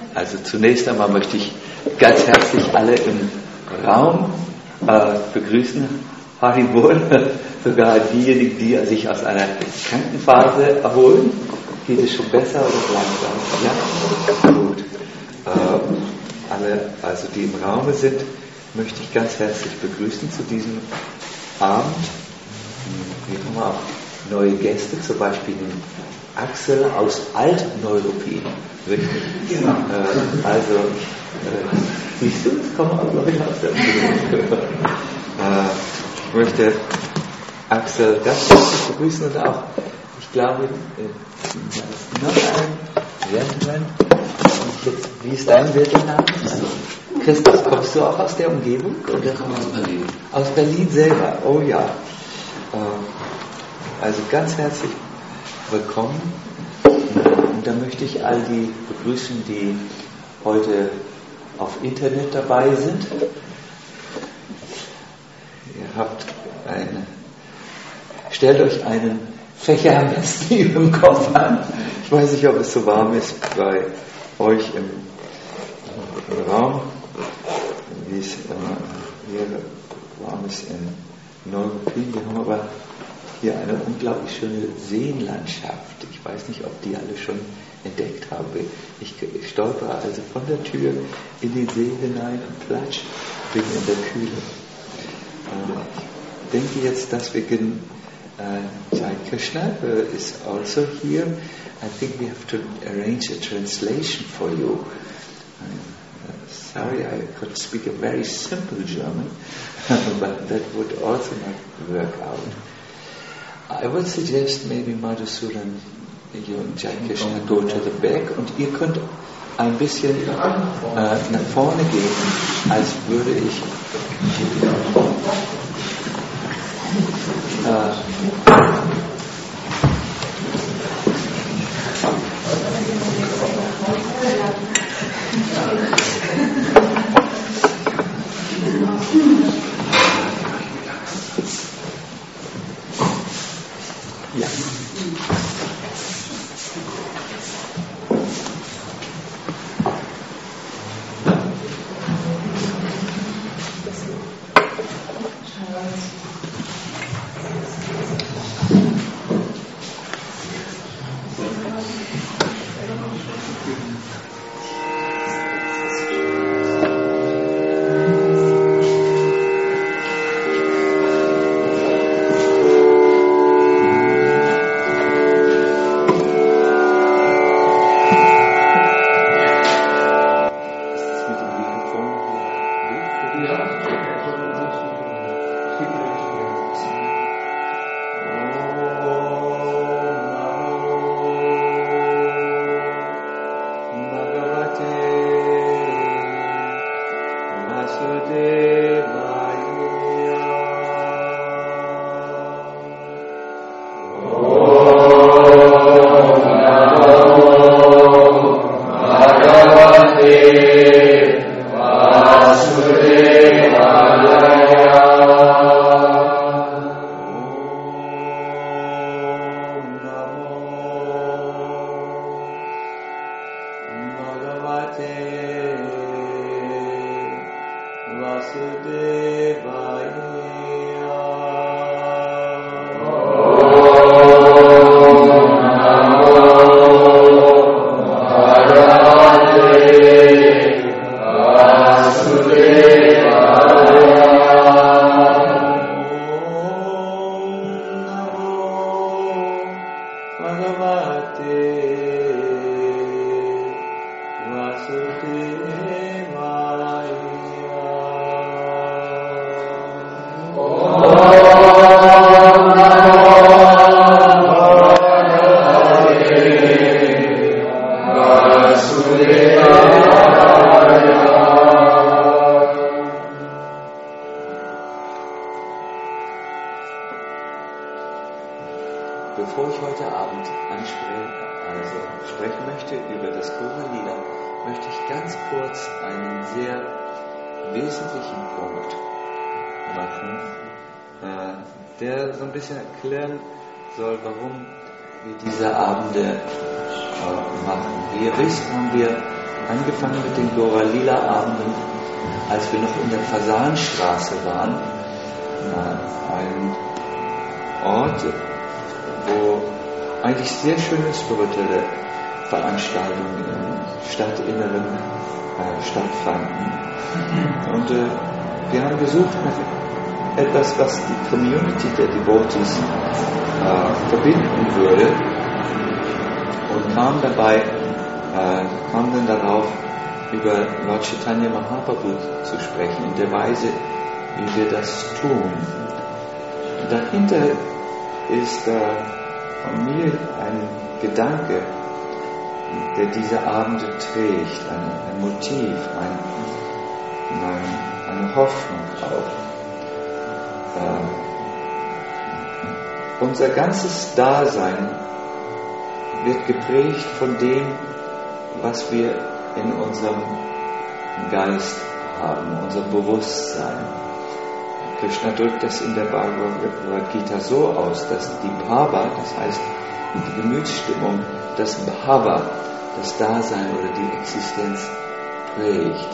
Also zunächst einmal möchte ich ganz herzlich alle im Raum begrüßen. Haribol, sogar diejenigen, die sich aus einer Krankenphase erholen. Geht es schon besser oder langsam? Ja? Gut. Alle, also die im Raume sind, möchte ich ganz herzlich begrüßen zu diesem Abend. Wir haben auch neue Gäste, zum Beispiel den Axel aus Altneuruppin. Richtig? Genau. Siehst du, es kommen auch Leute aus der Umgebung. Ich möchte Axel ganz herzlich begrüßen und auch, ich glaube, noch einen Gentleman. Wie ist dein Wirtelname? Christus, kommst du auch aus der Umgebung? Ich komme aus Berlin. Aus Berlin selber, oh ja. Also ganz herzlich willkommen. Und da möchte ich all die begrüßen, die heute auf Internet dabei sind. Stellt euch einen Fächer am besten über dem Kopf an. Ich weiß nicht, ob es so warm ist bei euch im Raum, wie es hier warm ist in Neuruppin. Wir haben aber hier eine unglaublich schöne Seenlandschaft. Ich weiß nicht, ob die alle schon entdeckt haben. Ich stolpere also von der Tür in den See hinein und platsch, bin in der Kühle. Ich denke jetzt, dass wir Jai Krishna is also here. I think we have to arrange a translation for you. Sorry, I could speak a very simple German, but that would also not work out. I would suggest maybe Madhusudan, you and Jai Krishna go to the back und ihr könnt ein bisschen nach vorne gehen, als würde ich ja. Bevor ich heute Abend sprechen möchte über das Gora-Lieder, möchte ich ganz kurz einen sehr wesentlichen Punkt machen, der so ein bisschen erklären soll, warum wir diese Abende machen. Wie ihr wisst, haben wir angefangen mit den Gora-Lila-Abenden, als wir noch in der Fasanstraße waren, ein Ort, wo eigentlich sehr schöne spirituelle Veranstaltungen im Stadtinneren stattfanden. Und wir haben gesucht nach etwas, was die Community der Devotees verbinden würde, und kamen dann darauf, über Lord Chaitanya Mahaprabhu zu sprechen, in der Weise, wie wir das tun. Und dahinter ist von mir ein Gedanke, der diese Abende trägt, ein Motiv, eine Hoffnung auch. Unser ganzes Dasein wird geprägt von dem, was wir in unserem Geist haben, unser Bewusstsein. Krishna drückt das in der Bhagavad Gita so aus, dass die Bhava, das heißt die Gemütsstimmung, das Bhava, das Dasein oder die Existenz prägt.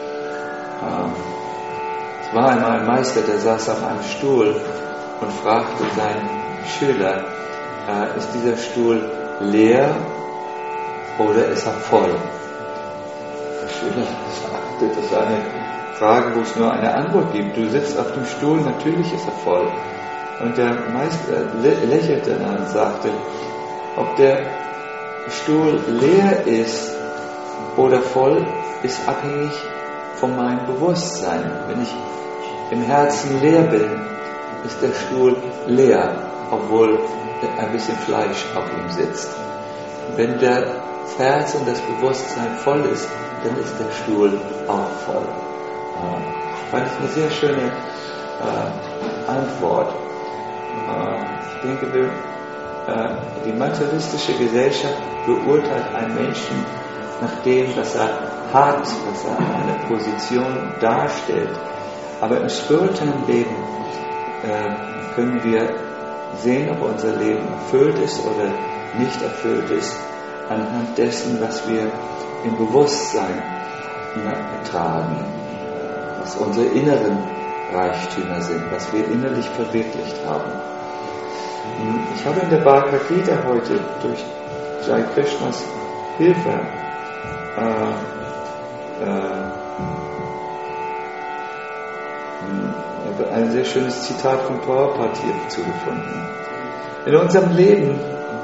Es war einmal ein Meister, der saß auf einem Stuhl und fragte seinen Schüler, ist dieser Stuhl leer oder ist er voll? Der Schüler sagte, das ist eine Frage, wo es nur eine Antwort gibt. Du sitzt auf dem Stuhl, natürlich ist er voll. Und der Meister lächelte dann und sagte, ob der Stuhl leer ist oder voll, ist abhängig von meinem Bewusstsein. Wenn ich im Herzen leer bin, ist der Stuhl leer, obwohl ein bisschen Fleisch auf ihm sitzt. Wenn das Herz und das Bewusstsein voll ist, dann ist der Stuhl auch voll. Fand ich eine sehr schöne Antwort. Ich denke, die materialistische Gesellschaft beurteilt einen Menschen nach dem, was er hat, was er eine Position darstellt. Aber im spirituellen Leben können wir sehen, ob unser Leben erfüllt ist oder nicht erfüllt ist, anhand dessen, was wir im Bewusstsein tragen, was unsere inneren Reichtümer sind, was wir innerlich verwirklicht haben. Ich habe in der Bhagavad Gita heute durch Jai Krishnas Hilfe ein sehr schönes Zitat von Prabhupada hierzu gefunden. In unserem Leben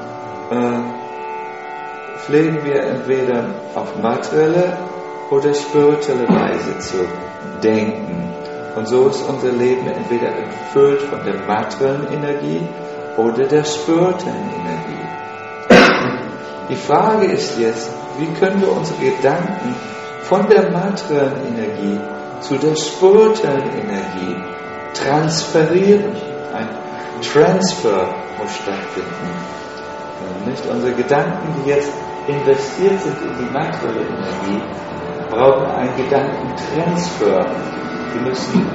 pflegen wir entweder auf materielle oder spirituelle Weise zu denken. Und so ist unser Leben entweder erfüllt von der materiellen Energie oder der spirituellen Energie. Die Frage ist jetzt, wie können wir unsere Gedanken von der materiellen Energie zu der spirituellen Energie transferieren? Ein Transfer muss stattfinden. Nicht unsere Gedanken, die jetzt investiert sind in die materielle Energie, brauchen einen Gedankentransfer. Die müssen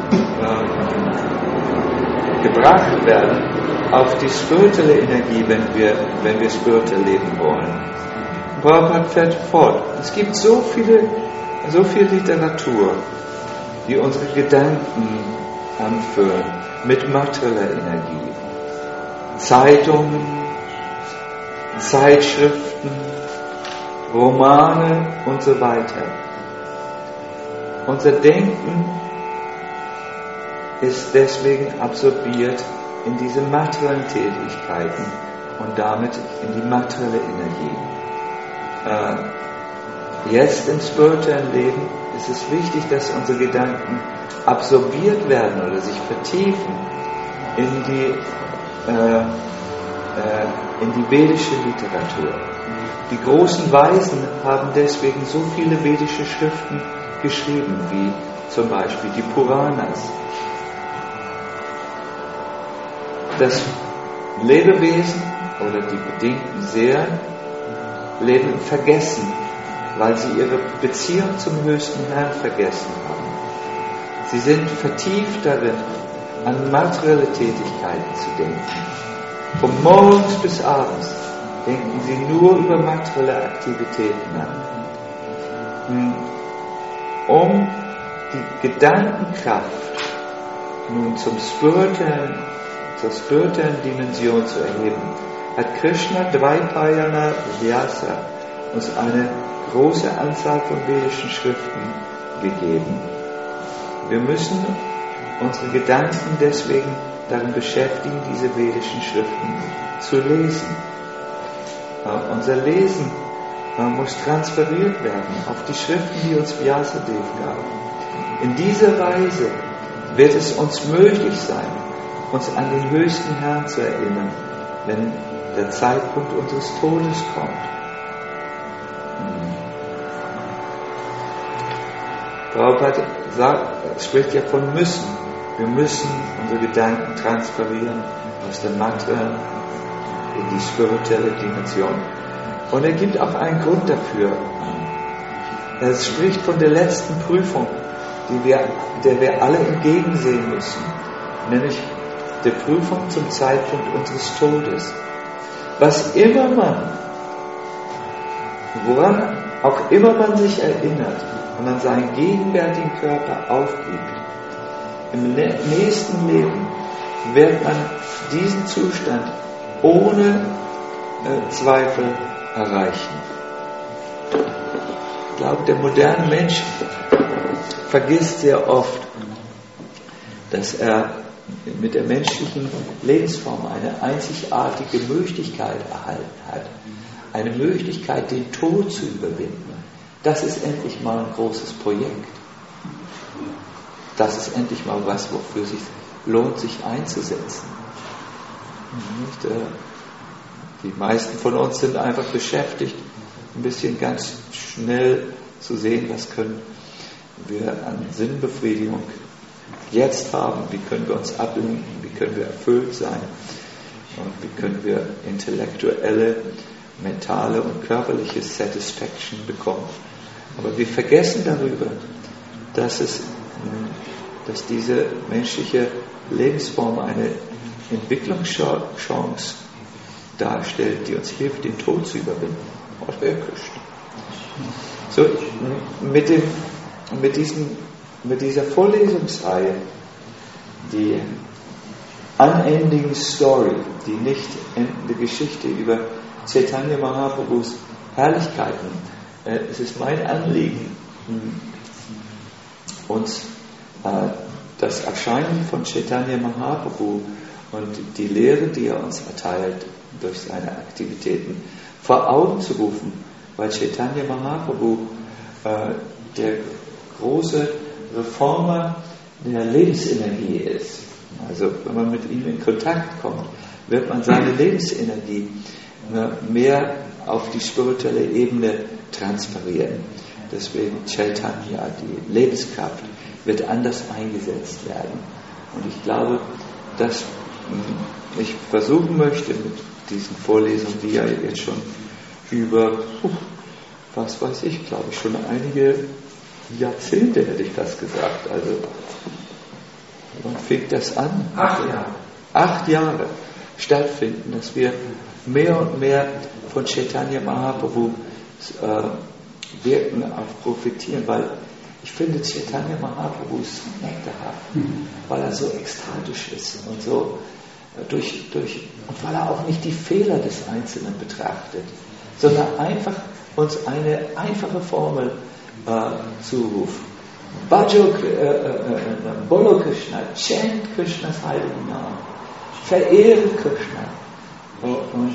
gebracht werden auf die spirituelle Energie, wenn wir spirituell leben wollen. Prabhupada fährt fort. Es gibt so viel Literatur, die unsere Gedanken anfüllen mit materieller Energie. Zeitungen, Zeitschriften, Romane und so weiter. Unser Denken ist deswegen absorbiert in diese materiellen Tätigkeiten und damit in die materielle Energie. Jetzt im spirituellen Leben ist es wichtig, dass unsere Gedanken absorbiert werden oder sich vertiefen in die vedische Literatur. Die großen Weisen haben deswegen so viele vedische Schriften geschrieben, wie zum Beispiel die Puranas. Das Lebewesen oder die bedingten Seelen leben vergessen, weil sie ihre Beziehung zum höchsten Herrn vergessen haben. Sie sind vertieft darin, an materielle Tätigkeiten zu denken. Von morgens bis abends denken sie nur über materielle Aktivitäten nach. um die Gedankenkraft nun zur spirituellen Dimension zu erheben, hat Krishna Dvaipayana Vyasa uns eine große Anzahl von vedischen Schriften gegeben. Wir müssen unsere Gedanken deswegen darin beschäftigen, diese vedischen Schriften zu lesen. Unser Lesen muss transferiert werden auf die Schriften, die uns Vyasadeva gab. In dieser Weise wird es uns möglich sein, uns an den höchsten Herrn zu erinnern, wenn der Zeitpunkt unseres Todes kommt. Prabhupada spricht ja von müssen. Wir müssen unsere Gedanken transferieren aus der Materie in die spirituelle Dimension. Und er gibt auch einen Grund dafür. Er spricht von der letzten Prüfung, der wir alle entgegensehen müssen, nämlich der Prüfung zum Zeitpunkt unseres Todes. Woran auch immer man sich erinnert und an seinen gegenwärtigen Körper aufgibt, im nächsten Leben wird man diesen Zustand ohne Zweifel erreichen. Ich glaube, der moderne Mensch vergisst sehr oft, dass er mit der menschlichen Lebensform eine einzigartige Möglichkeit erhalten hat. Eine Möglichkeit, den Tod zu überwinden. Das ist endlich mal ein großes Projekt. Das ist endlich mal was, wofür sich lohnt, sich einzusetzen. Die meisten von uns sind einfach beschäftigt, ein bisschen ganz schnell zu sehen, was können wir an Sinnbefriedigung jetzt haben, wie können wir uns ablenken, wie können wir erfüllt sein und wie können wir intellektuelle, mentale und körperliche Satisfaction bekommen. Aber wir vergessen darüber, dass diese menschliche Lebensform eine Entwicklungschance darstellt, die uns hilft, den Tod zu überwinden. So, mit dieser Vorlesungsreihe, die Unending Story, die nicht endende Geschichte über Chaitanya Mahaprabhus Herrlichkeiten, es ist mein Anliegen, uns das Erscheinen von Chaitanya Mahaprabhu und die Lehre, die er uns erteilt durch seine Aktivitäten, vor Augen zu rufen, weil Chaitanya Mahaprabhu der große Reformer der Lebensenergie ist. Also wenn man mit ihm in Kontakt kommt, wird man seine Lebensenergie mehr auf die spirituelle Ebene transferieren. Deswegen Chaitanya, die Lebenskraft, wird anders eingesetzt werden. Und ich glaube, dass ich versuchen möchte mit diesen Vorlesungen, die ja jetzt schon über, was weiß ich, glaube ich, schon einige Jahrzehnte, hätte ich das gesagt. Also, wann fängt das an? 8 Jahre. 8 Jahre stattfinden, dass wir mehr und mehr von Chaitanya Mahaprabhu wirken, auch profitieren, weil ich finde, Chaitanya Mahaprabhu ist so nektarhaft, weil er so ekstatisch ist und so und weil er auch nicht die Fehler des Einzelnen betrachtet, sondern einfach uns eine einfache Formel zuruft. Bolo Krishna, chant Krishnas heiligen Namen, verehre Krishna und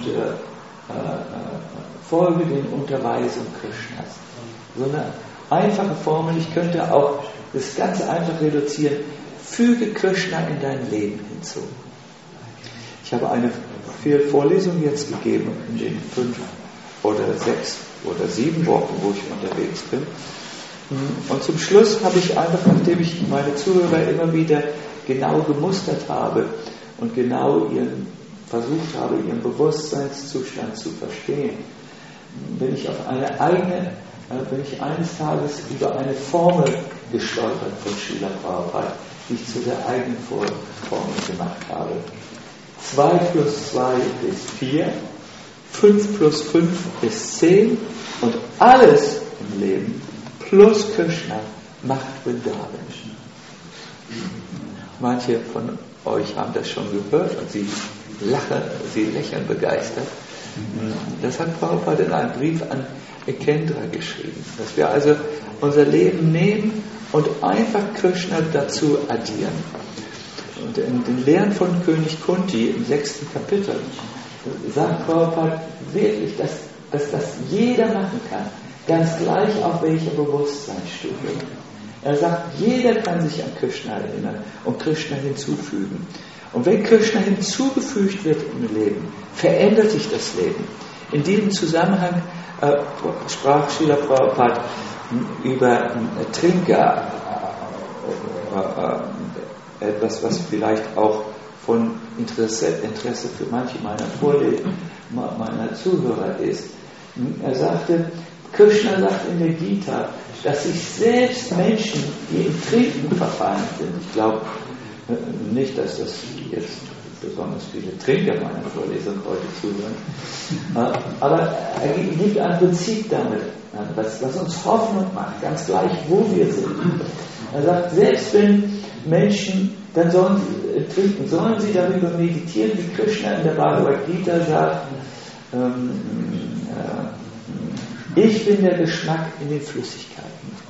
folge den Unterweisungen Krishnas. So eine einfache Formel, ich könnte auch das ganz einfach reduzieren, füge Krishna in dein Leben hinzu. Ich habe eine Vorlesung jetzt gegeben in den 5 oder 6 oder 7 Wochen, wo ich unterwegs bin. Und zum Schluss habe ich einfach, nachdem ich meine Zuhörer immer wieder genau gemustert habe und genau versucht habe, ihren Bewusstseinszustand zu verstehen, bin ich eines Tages über eine Formel gestolpert von Srila Prabhupada, die ich zu der eigenen Formel gemacht habe. 2 plus 2 ist 4, 5 plus 5 ist 10 und alles im Leben plus Krishna macht Vrindavan. Manche von euch haben das schon gehört und sie lächeln begeistert. Das hat Prabhupada in einem Brief an Kendra geschrieben, dass wir also unser Leben nehmen und einfach Krishna dazu addieren. Und in den Lehren von König Kunti im 6. Kapitel sagt Prabhupada wirklich, dass das jeder machen kann, ganz gleich auf welcher Bewusstseinsstufe. Er sagt, jeder kann sich an Krishna erinnern und Krishna hinzufügen. Und wenn Krishna hinzugefügt wird im Leben, verändert sich das Leben. In diesem Zusammenhang sprach Srila Prabhupada über Trinker, etwas, was vielleicht auch von Interesse für manche meiner Zuhörer ist. Er sagte, Krishna sagt in der Gita, dass sich selbst Menschen, die im Trinken verfallen sind, ich glaube nicht, dass das jetzt besonders viele Trinker meiner Vorlesung heute zuhören, aber er gibt ein Prinzip damit, was uns Hoffnung macht, ganz gleich wo wir sind. Er sagt, selbst wenn Menschen, dann sollen sie darüber meditieren, wie Krishna in der Bhagavad Gita sagt, ich bin der Geschmack in den Flüssigkeiten.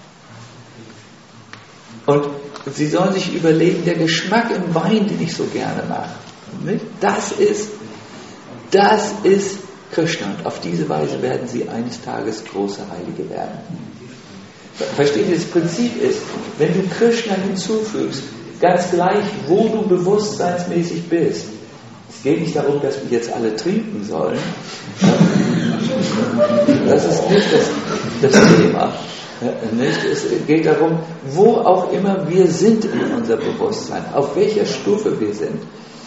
Und sie sollen sich überlegen, der Geschmack im Wein, den ich so gerne mache, das ist Krishna. Und auf diese Weise werden sie eines Tages große Heilige werden. Versteht ihr, das Prinzip ist, wenn du Krishna hinzufügst, ganz gleich, wo du bewusstseinsmäßig bist. Es geht nicht darum, dass wir jetzt alle trinken sollen. Das ist nicht das Thema. Es geht darum, wo auch immer wir sind in unser Bewusstsein, auf welcher Stufe wir sind.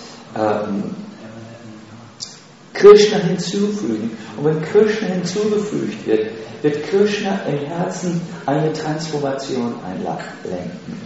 Krishna hinzufügen. Und wenn Krishna hinzugefügt wird, wird Krishna im Herzen eine Transformation einlenken.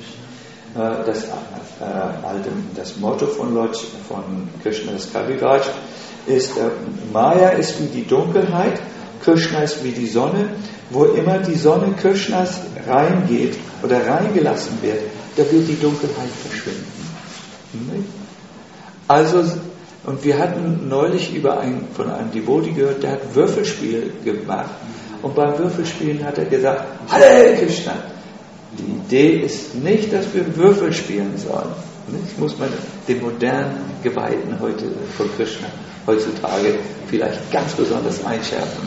Das Motto von Krishna, das Kaviraj, ist, Maya ist wie die Dunkelheit, Krishna ist wie die Sonne. Wo immer die Sonne Krishnas reingeht oder reingelassen wird, da wird die Dunkelheit verschwinden. Also, und wir hatten neulich von einem Devotee gehört, der hat Würfelspiel gemacht. Und beim Würfelspielen hat er gesagt, Hare Krishna. Die Idee ist nicht, dass wir Würfel spielen sollen. Das muss man den modernen Geweihten von Krishna heutzutage vielleicht ganz besonders einschärfen.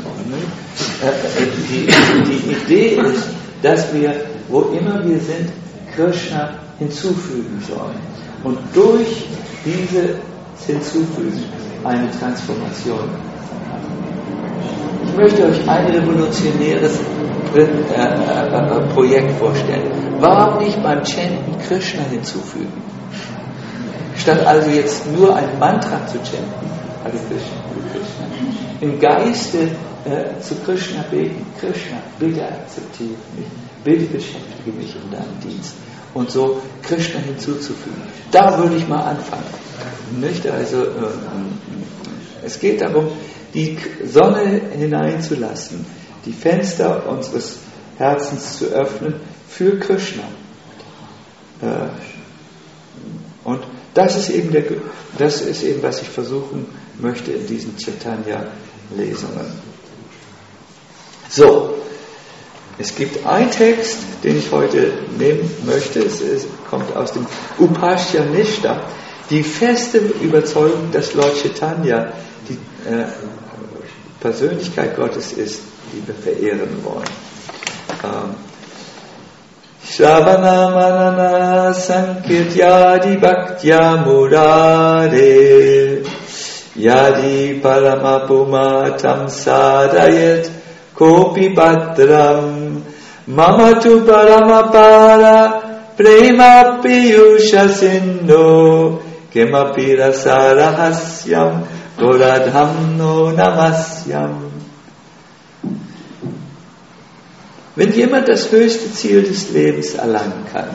Die Idee ist, dass wir, wo immer wir sind, Krishna hinzufügen sollen. Und durch dieses Hinzufügen eine Transformation. Ich möchte euch ein revolutionäres Projekt vorstellen. Warum nicht beim Chanten Krishna hinzufügen? Statt also jetzt nur ein Mantra zu chanten, Hare Krishna, Hare Krishna, im Geiste zu Krishna beten. Krishna, bitte akzeptiere mich, bitte beschäftige mich in deinem Dienst. Und so Krishna hinzuzufügen. Da würde ich mal anfangen. Nicht? Also, es geht darum, die Sonne hineinzulassen, die Fenster unseres Herzens zu öffnen für Krishna. Und das ist eben, was ich versuchen möchte in diesen Chaitanya-Lesungen. So, es gibt einen Text, den ich heute nehmen möchte. Es kommt aus dem Upashya-Nishta, die feste Überzeugung, dass Lord Chaitanya die Persönlichkeit Gottes ist, die wir verehren wollen. Shravana Manana Sankirtyadi Bhaktya Murare Yadi Paramapumatam Sadayat Kopi Bhadram Mamatu Paramapara Prema Piyusha Sindho Kemapi Rasarahasyam Goradhamno Namasyam. Wenn jemand das höchste Ziel des Lebens erlangen kann,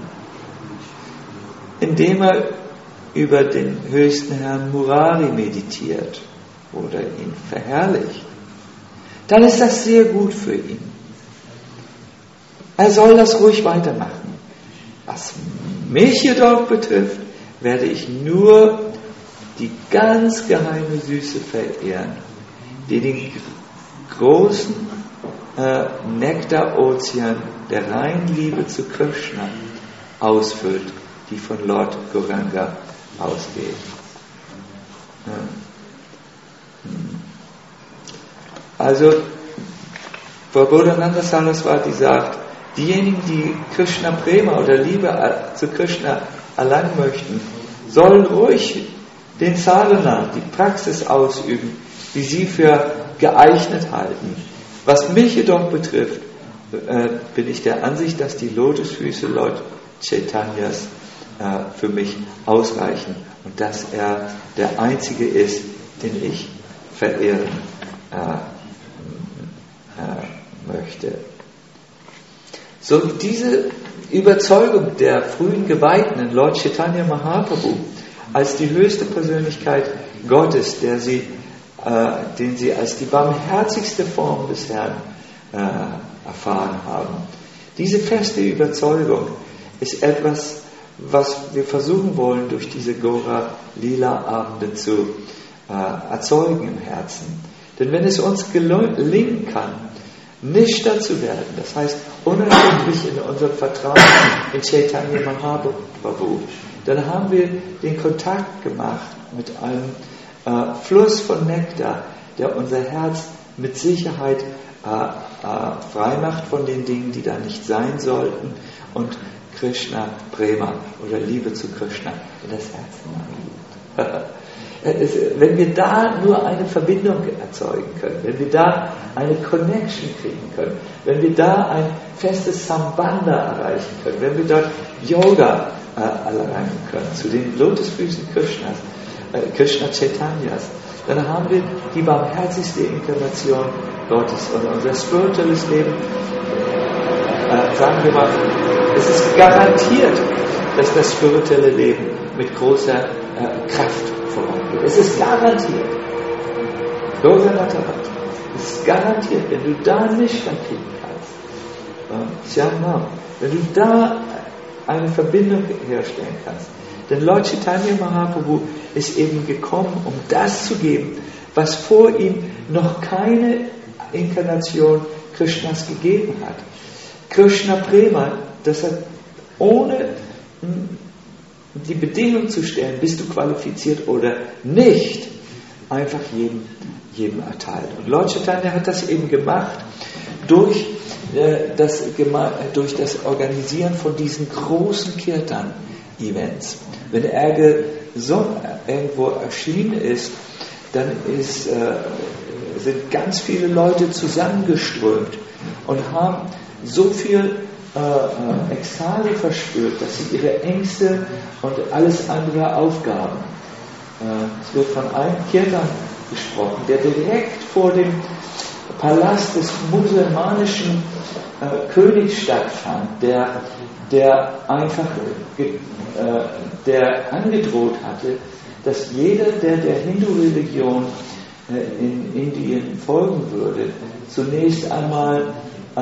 indem er über den höchsten Herrn Murari meditiert oder ihn verherrlicht, dann ist das sehr gut für ihn. Er soll das ruhig weitermachen. Was mich jedoch betrifft, werde ich nur die ganz geheime Süße verehren, die den großen Nektarozean der reinen Liebe zu Krishna ausfüllt, die von Lord Gauranga ausgeht. Also, Frau Bodhananda Saraswati sagt, diejenigen, die Krishna Prema oder Liebe zu Krishna erlangen möchten, sollen ruhig den Sadhana, die Praxis ausüben, die sie für geeignet halten. Was mich jedoch betrifft, bin ich der Ansicht, dass die Lotusfüße Lord Chaitanyas für mich ausreichen und dass er der Einzige ist, den ich verehren möchte. So diese Überzeugung der frühen Geweihten, Lord Chaitanya Mahaprabhu, als die höchste Persönlichkeit Gottes, den sie als die barmherzigste Form des Herrn erfahren haben. Diese feste Überzeugung ist etwas, was wir versuchen wollen, durch diese Gora-Lila-Abende zu erzeugen im Herzen. Denn wenn es uns gelingen kann, Nishta zu werden, das heißt unerschütterlich in unserem Vertrauen in Chaitanya Mahaprabhu, dann haben wir den Kontakt gemacht mit einem Fluss von Nektar, der unser Herz mit Sicherheit frei macht von den Dingen, die da nicht sein sollten, und Krishna Prema oder Liebe zu Krishna in das Herz hineingibt. Wenn wir da nur eine Verbindung erzeugen können, wenn wir da eine Connection kriegen können, wenn wir da ein festes Sambandha erreichen können, wenn wir dort Yoga erlangen können zu den Lotusfüßen Krishnas, Krishna Chaitanyas, dann haben wir die barmherzigste Inkarnation Gottes. Und unser spirituelles Leben, sagen wir mal, es ist garantiert, dass das spirituelle Leben mit großer Kraft vorangeht. Es ist garantiert. Es ist garantiert, wenn du da nicht dann kriegen kannst. Wenn du da eine Verbindung herstellen kannst. Denn Lord Chaitanya Mahaprabhu ist eben gekommen, um das zu geben, was vor ihm noch keine Inkarnation Krishnas gegeben hat. Krishna Prema, das hat ohne die Bedingung zu stellen, bist du qualifiziert oder nicht, einfach jedem erteilt. Und Lord Chaitanya hat das eben gemacht durch das Organisieren von diesen großen Kirtan-Events. Wenn er irgendwo erschienen ist, dann sind ganz viele Leute zusammengeströmt und haben so viel Ekstase verspürt, dass sie ihre Ängste und alles andere aufgaben. Es wird von einem Kirtan gesprochen, der direkt vor dem Palast des musulmanischen Königs stattfand, der einfach der angedroht hatte, dass jeder, der Hindu-Religion in Indien folgen würde, zunächst einmal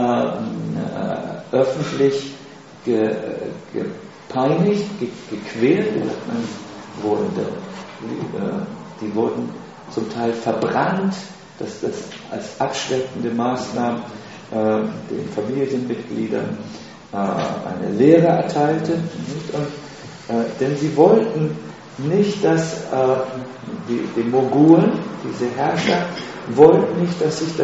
öffentlich gepeinigt, gequält wurde. Die wurden zum Teil verbrannt, dass das als abschreckende Maßnahme den Familienmitgliedern eine Lehre erteilte. Denn sie wollten nicht, dass die Mogulen, diese Herrscher, wollten nicht, dass sich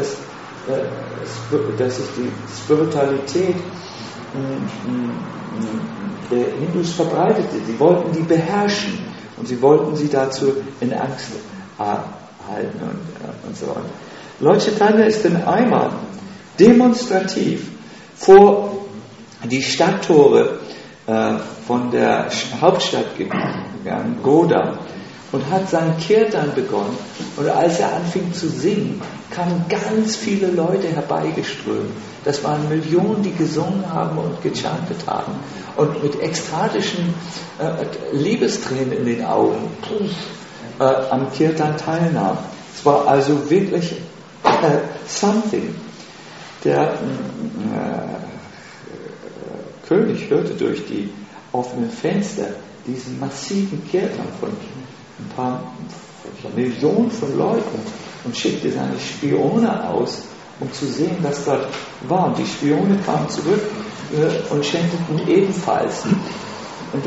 die Spiritualität der Hindus verbreitete. Sie wollten die beherrschen und sie wollten sie dazu in Angst halten und so weiter. Lord Chaitanya ist dann einmal demonstrativ vor die Stadttore von der Hauptstadt gegangen, Goda, und hat seinen Kirtan begonnen. Und als er anfing zu singen, kamen ganz viele Leute herbeigeströmt. Das waren Millionen, die gesungen haben und gechantet haben und mit ekstatischen Liebestränen in den Augen am Kirtan teilnahmen. Es war also wirklich something. Der König hörte durch die offenen Fenster diesen massiven Kirtan von ein paar Millionen von Leuten und schickte seine Spione aus, um zu sehen, was dort war. Und die Spione kamen zurück und schenkten ebenfalls. Und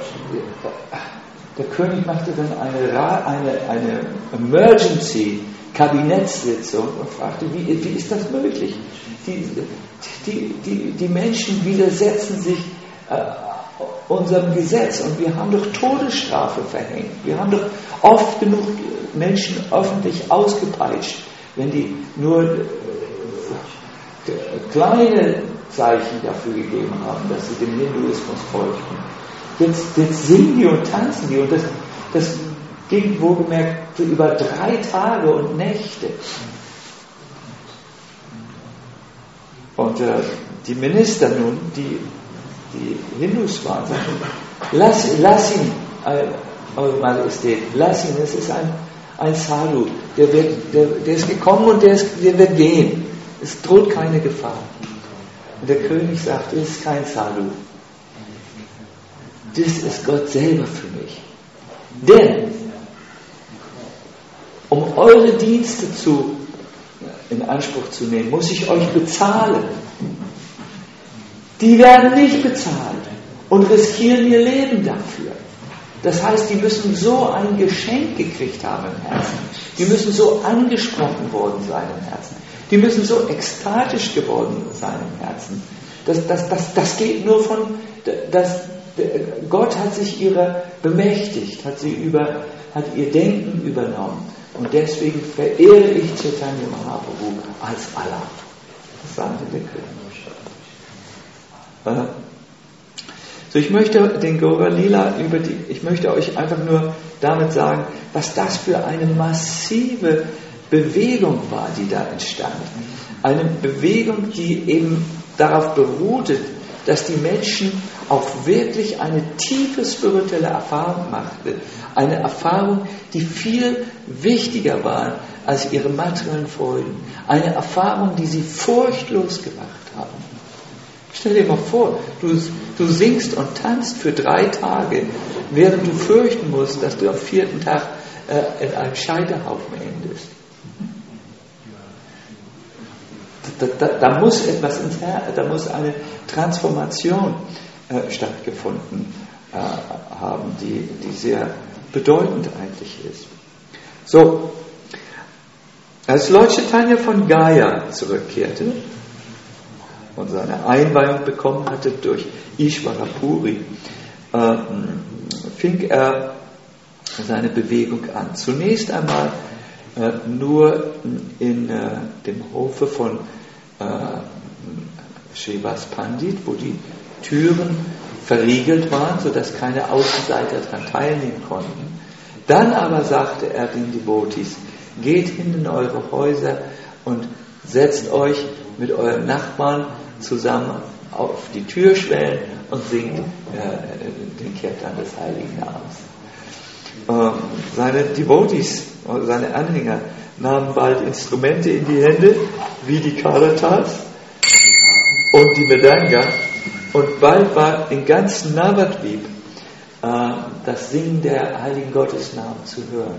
der König machte dann eine Emergency-Kabinettssitzung und fragte, wie ist das möglich? Die Menschen widersetzen sich unserem Gesetz und wir haben doch Todesstrafe verhängt. Wir haben doch oft genug Menschen öffentlich ausgepeitscht, wenn die nur kleine Zeichen dafür gegeben haben, dass sie dem Hinduismus folgten. Jetzt singen die und tanzen die und das ging wohlgemerkt über 3 Tage und Nächte. Und die Minister nun, die Hindus waren, sagten, lass ihn, Eure Majestät, lass ihn, es ist ein Sadhu, der ist gekommen und der wird gehen. Es droht keine Gefahr. Und der König sagt, es ist kein Sadhu. Das ist Gott selber für mich. Denn, um eure Dienste in Anspruch zu nehmen, muss ich euch bezahlen. Die werden nicht bezahlt und riskieren ihr Leben dafür. Das heißt, die müssen so ein Geschenk gekriegt haben im Herzen. Die müssen so angesprochen worden sein im Herzen. Die müssen so ekstatisch geworden sein im Herzen. Das geht nur von, Gott hat sich ihrer bemächtigt, hat ihr Denken übernommen. Und deswegen verehre ich Chaitanya Mahaprabhu als Allah. Das sagte der König. So, ich möchte den Gaura Lila ich möchte euch einfach nur damit sagen, was das für eine massive Bewegung war, die da entstand. Eine Bewegung, die eben darauf beruhte, dass die Menschen auch wirklich eine tiefe spirituelle Erfahrung machten. Eine Erfahrung, die viel wichtiger war als ihre materiellen Freuden. Eine Erfahrung, die sie furchtlos gemacht haben. Stell dir mal vor, du singst und tanzt für 3 Tage, während du fürchten musst, dass du am 4. Tag in einem Scheiterhaufen endest. Da muss etwas ins Herz, da muss eine Transformation stattgefunden haben, die sehr bedeutend eigentlich ist. So, als Lord Chaitanya von Gaya zurückkehrte und seine Einweihung bekommen hatte durch Ishvara Puri, fing er seine Bewegung an. Zunächst einmal nur in dem Hofe von Srivas Pandit, wo die Türen verriegelt waren, sodass keine Außenseiter daran teilnehmen konnten. Dann aber sagte er den Devotees, geht hin in eure Häuser und setzt euch mit euren Nachbarn zusammen auf die Türschwellen und singt den Kirtan des Heiligen Namens. Seine Devotees, seine Anhänger, nahmen bald Instrumente in die Hände, wie die Karatas und die Mridanga, und bald war in ganz Navadvip das Singen der Heiligen Gottesnamen zu hören.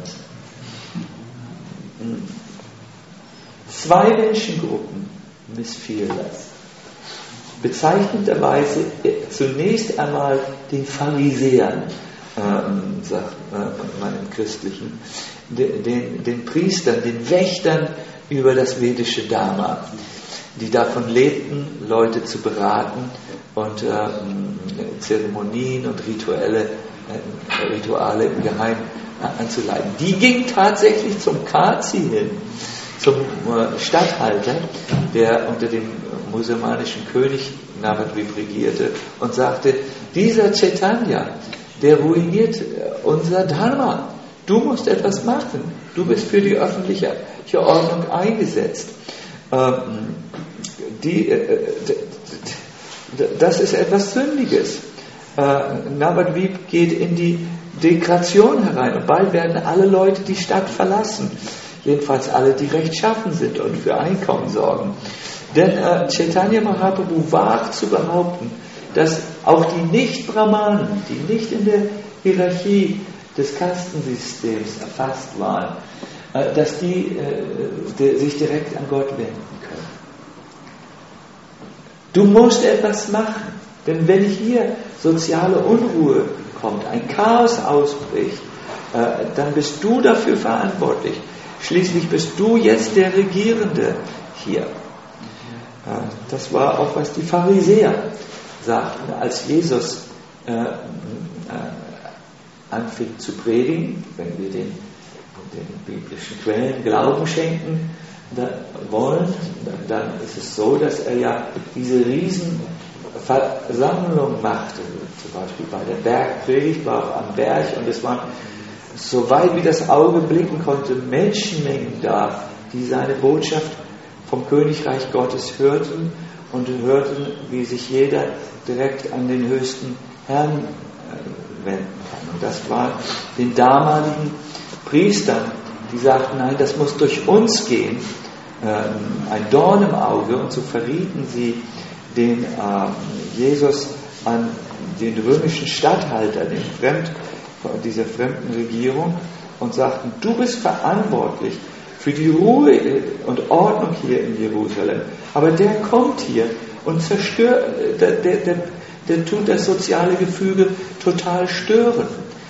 2 Menschengruppen missfiel das. Bezeichnenderweise zunächst einmal den Pharisäern, sagt man im Christlichen, den Priestern, den Wächtern über das vedische Dharma, die davon lebten, Leute zu beraten und Zeremonien und Rituale im Geheimen anzuleiten. Die ging tatsächlich zum Kazi hin, zum Statthalter, der unter dem musulmanischen König Navadvip regierte, und sagte, dieser Chaitanya, der ruiniert unser Dharma. Du musst etwas machen. Du bist für die öffentliche Ordnung eingesetzt. Das ist etwas Sündiges. Navadvip geht in die Degradation herein und bald werden alle Leute die Stadt verlassen. Jedenfalls alle, die rechtschaffen sind und für Einkommen sorgen. Denn Chaitanya Mahaprabhu wagt zu behaupten, dass auch die Nicht-Brahmanen, die nicht in der Hierarchie des Kastensystems erfasst waren, dass die sich direkt an Gott wenden können. Du musst etwas machen, denn wenn hier soziale Unruhe kommt, ein Chaos ausbricht, dann bist du dafür verantwortlich. Schließlich bist du jetzt der Regierende hier. Das war auch, was die Pharisäer sagten, als Jesus anfing zu predigen, wenn wir den biblischen Quellen Glauben schenken wollen, dann ist es so, dass er ja diese Riesenversammlung machte. Zum Beispiel bei der Bergpredigt war er am Berg und es waren, so weit wie das Auge blicken konnte, Menschenmengen da, die seine Botschaft vom Königreich Gottes hörten und hörten, wie sich jeder direkt an den höchsten Herrn wenden kann. Und das war den damaligen Priestern, die sagten, nein, das muss durch uns gehen, ein Dorn im Auge, und so verrieten sie den Jesus an den römischen Statthalter, dieser fremden Regierung, und sagten, du bist verantwortlich für die Ruhe und Ordnung hier in Jerusalem, aber der kommt hier und zerstört, der tut das soziale Gefüge total stören.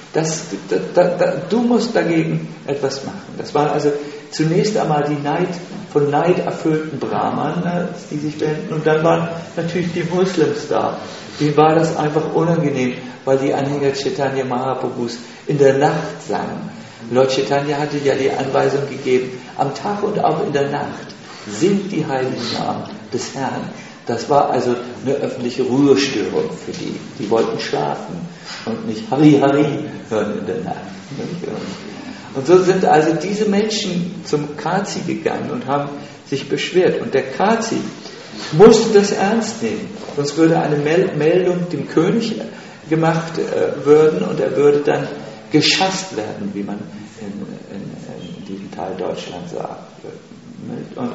Du musst dagegen etwas machen. Das waren also zunächst einmal die von Neid erfüllten Brahmanen, die sich wenden, und dann waren natürlich die Muslims da. Denen war das einfach unangenehm, weil die Anhänger Chaitanya Mahaprabhus in der Nacht sangen. Lord Chaitanya hatte ja die Anweisung gegeben, am Tag und auch in der Nacht singt die heiligen Namen des Herrn. Das war also eine öffentliche Ruhestörung für die. Die wollten schlafen und nicht Hari Hari hören in der Nacht. Und so sind also diese Menschen zum Kazi gegangen und haben sich beschwert. Und der Kazi musste das ernst nehmen, sonst würde eine Meldung dem König gemacht werden und er würde dann geschasst werden, wie man in diesem Teil Deutschland sagt. Und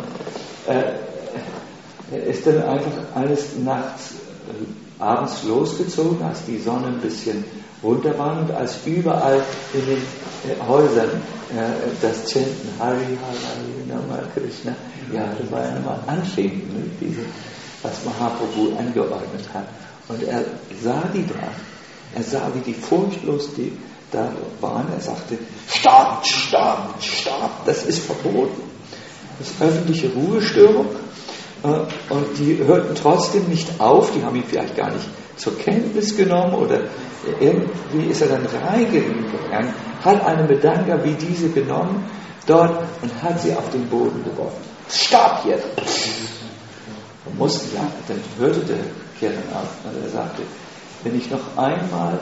er ist dann einfach eines Nachts, abends losgezogen, als die Sonne ein bisschen runter war und als überall in den Häusern das Chanten Hari Hari Nama Krishna, ja, das war ja nochmal anfing, was Mahaprabhu angeordnet hat. Und er sah die da. Er sah, wie die furchtlos die da waren. Er sagte, stopp, stopp, stopp, das ist verboten. Das ist öffentliche Ruhestörung. Und die hörten trotzdem nicht auf, die haben ihn vielleicht gar nicht zur Kenntnis genommen oder irgendwie ist er dann reingegangen, hat eine Medanga wie diese genommen dort und hat sie auf den Boden geworfen. Stopp jetzt! Und mussten ja, dann hörte der Kirtan auf und er sagte, wenn ich noch einmal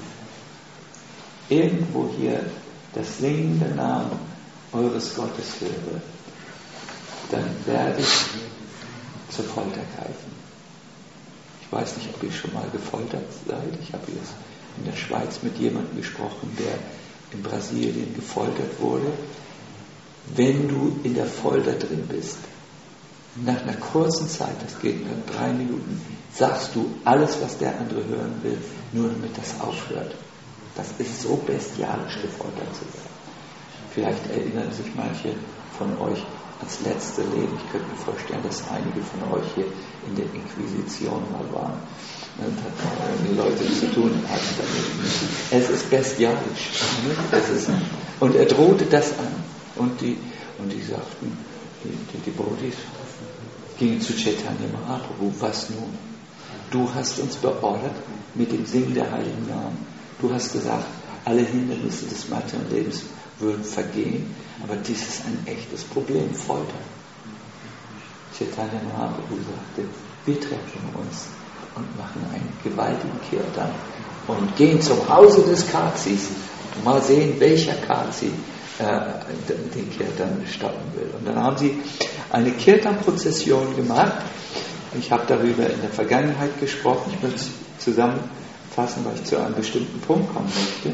irgendwo hier das Singen der Namen eures Gottes höre, dann werde ich zur Folter greifen. Ich weiß nicht, ob ihr schon mal gefoltert seid. Ich habe jetzt in der Schweiz mit jemandem gesprochen, der in Brasilien gefoltert wurde. Wenn du in der Folter drin bist, nach einer kurzen Zeit, das geht nur 3 Minuten, sagst du alles, was der andere hören will, nur damit das aufhört. Das ist so bestialisch, gefoltert zu werden. Vielleicht erinnern sich manche von euch ans letzte Leben. Ich könnte mir vorstellen, dass einige von euch hier in der Inquisition mal waren und die Leute zu tun hatten damit. Es ist bestialisch. Und er drohte das an. Und die sagten, die Devotis gingen zu Chaitanya Mahaprabhu, was nun? Du hast uns beordert mit dem Singen der heiligen Namen. Du hast gesagt, alle Hindernisse des materiellen Lebens würden vergehen, aber dies ist ein echtes Problem, Folter. Chaitanya Mahaprabhu sagte, wir treffen uns und machen einen gewaltigen Kirtan und gehen zum Hause des Kazis und mal sehen, welcher Kazi den Kirtan stoppen will. Und dann haben sie eine Kirtan-Prozession gemacht. Ich habe darüber in der Vergangenheit gesprochen. Ich möchte es zusammenfassen, weil ich zu einem bestimmten Punkt kommen möchte.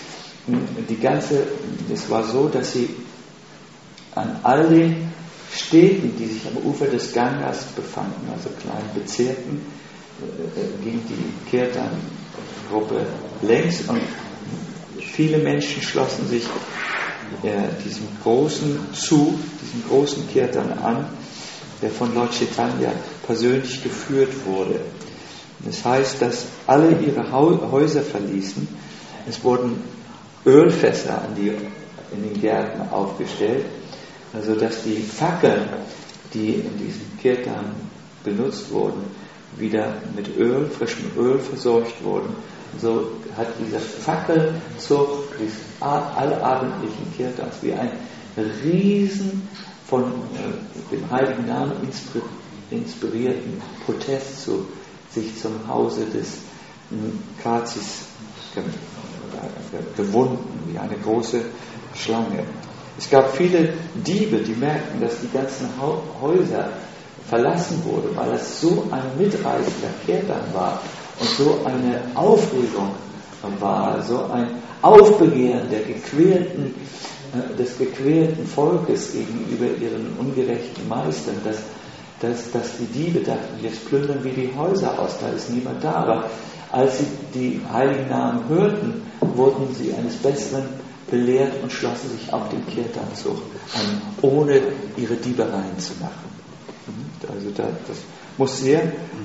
Es war so, dass sie an all den Städten, die sich am Ufer des Gangas befanden, also kleinen Bezirken, ging die Kirtan-Gruppe längs und viele Menschen schlossen sich diesem großen Zug, diesem großen Kirtan an, der von Lord Chaitanya persönlich geführt wurde. Das heißt, dass alle ihre Häuser verließen. Es wurden Ölfässer in den Gärten aufgestellt, also dass die Fackeln, die in diesem Kirtan benutzt wurden, wieder mit frischem Öl versorgt wurden. Und so hat dieser Fackelzug des allabendlichen Kirtans wie ein Riesen von dem Heiligen Namen inspirierten Protest sich zum Hause des Kazis gewunden, wie eine große Schlange. Es gab viele Diebe, die merkten, dass die ganzen Häuser verlassen wurden, weil es so ein mitreißender Kirtan war und so eine Aufregung war, so ein Aufbegehren des gequälten Volkes gegenüber ihren ungerechten Meistern, dass die Diebe dachten, jetzt plündern wir die Häuser aus, da ist niemand da. Aber als sie die heiligen Namen hörten, wurden sie eines Besseren belehrt und schlossen sich auch dem Kirtanzug an, ohne ihre Diebereien zu machen. Also das muss sehr,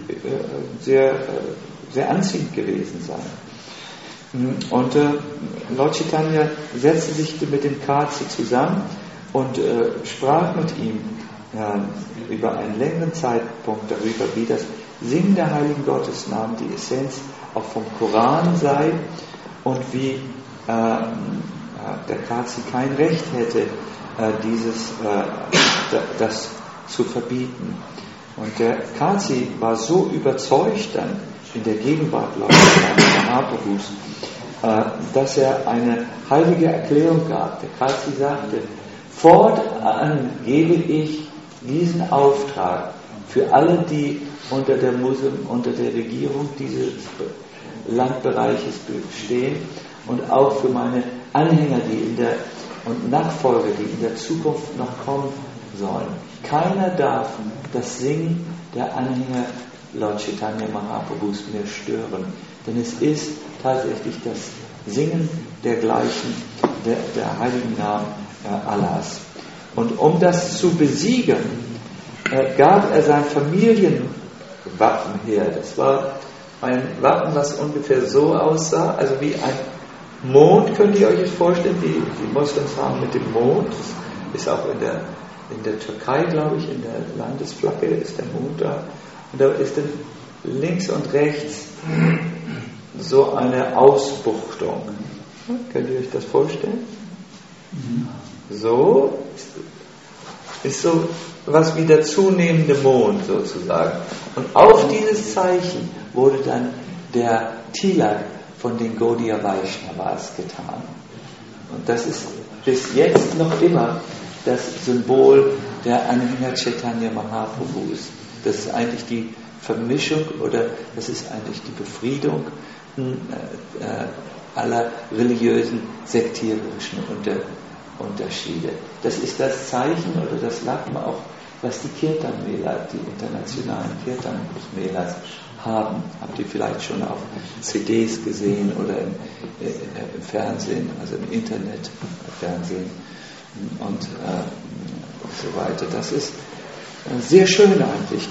sehr anziehend gewesen sein. Und Lord Chaitanya setzte sich mit dem Kazi zusammen und sprach mit ihm über einen längeren Zeitpunkt darüber, wie das Singen der heiligen Gottesnamen die Essenz auch vom Koran sei und wie der Kazi kein Recht hätte, das zu verbieten. Und der Kazi war so überzeugt dann in der Gegenwart Lord Mahaprabhus, dass er eine heilige Erklärung gab. Der Kazi sagte, fortan gebe ich diesen Auftrag für alle, die unter der Regierung dieses Landbereiches bestehen und auch für meine Anhänger, und Nachfolger, die in der Zukunft noch kommen sollen. Keiner darf das Singen der Anhänger Lord Chaitanya Mahaprabhus mehr stören, denn es ist tatsächlich das Singen dergleichen, der heiligen Namen Allahs. Und um das zu besiegen, gab er sein Familienwappen her. Das war ein Wappen, was ungefähr so aussah, also wie ein Mond, könnt ihr euch das vorstellen? Die Moslems haben mit dem Mond, das ist auch in der Türkei, glaube ich, in der Landesflagge ist der Mond da. Und da ist dann links und rechts so eine Ausbuchtung. Könnt ihr euch das vorstellen? So ist so was wie der zunehmende Mond sozusagen. Und auf dieses Zeichen wurde dann der Tilak von den Gaudiya Vaishnavas getan. Und das ist bis jetzt noch immer das Symbol der Anhänger Chaitanya Mahaprabhus. Das ist eigentlich die Vermischung oder das ist eigentlich die Befriedung aller religiösen, sektierischen Unterschiede. Das ist das Zeichen oder das Wappen auch, was die Kirtan-Mela, die internationalen Kirtan-Melas haben. Habt ihr vielleicht schon auf CDs gesehen oder im Fernsehen, also im Internet, Fernsehen und so weiter. Das ist sehr schön eigentlich.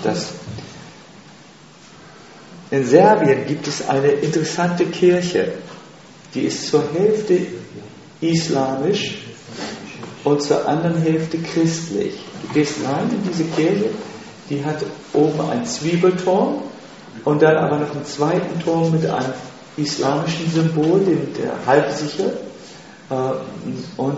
In Serbien gibt es eine interessante Kirche, die ist zur Hälfte islamisch und zur anderen Hälfte christlich. Du gehst rein in diese Kirche, die hat oben einen Zwiebelturm und dann aber noch einen zweiten Turm mit einem islamischen Symbol, der Halbsichel. Und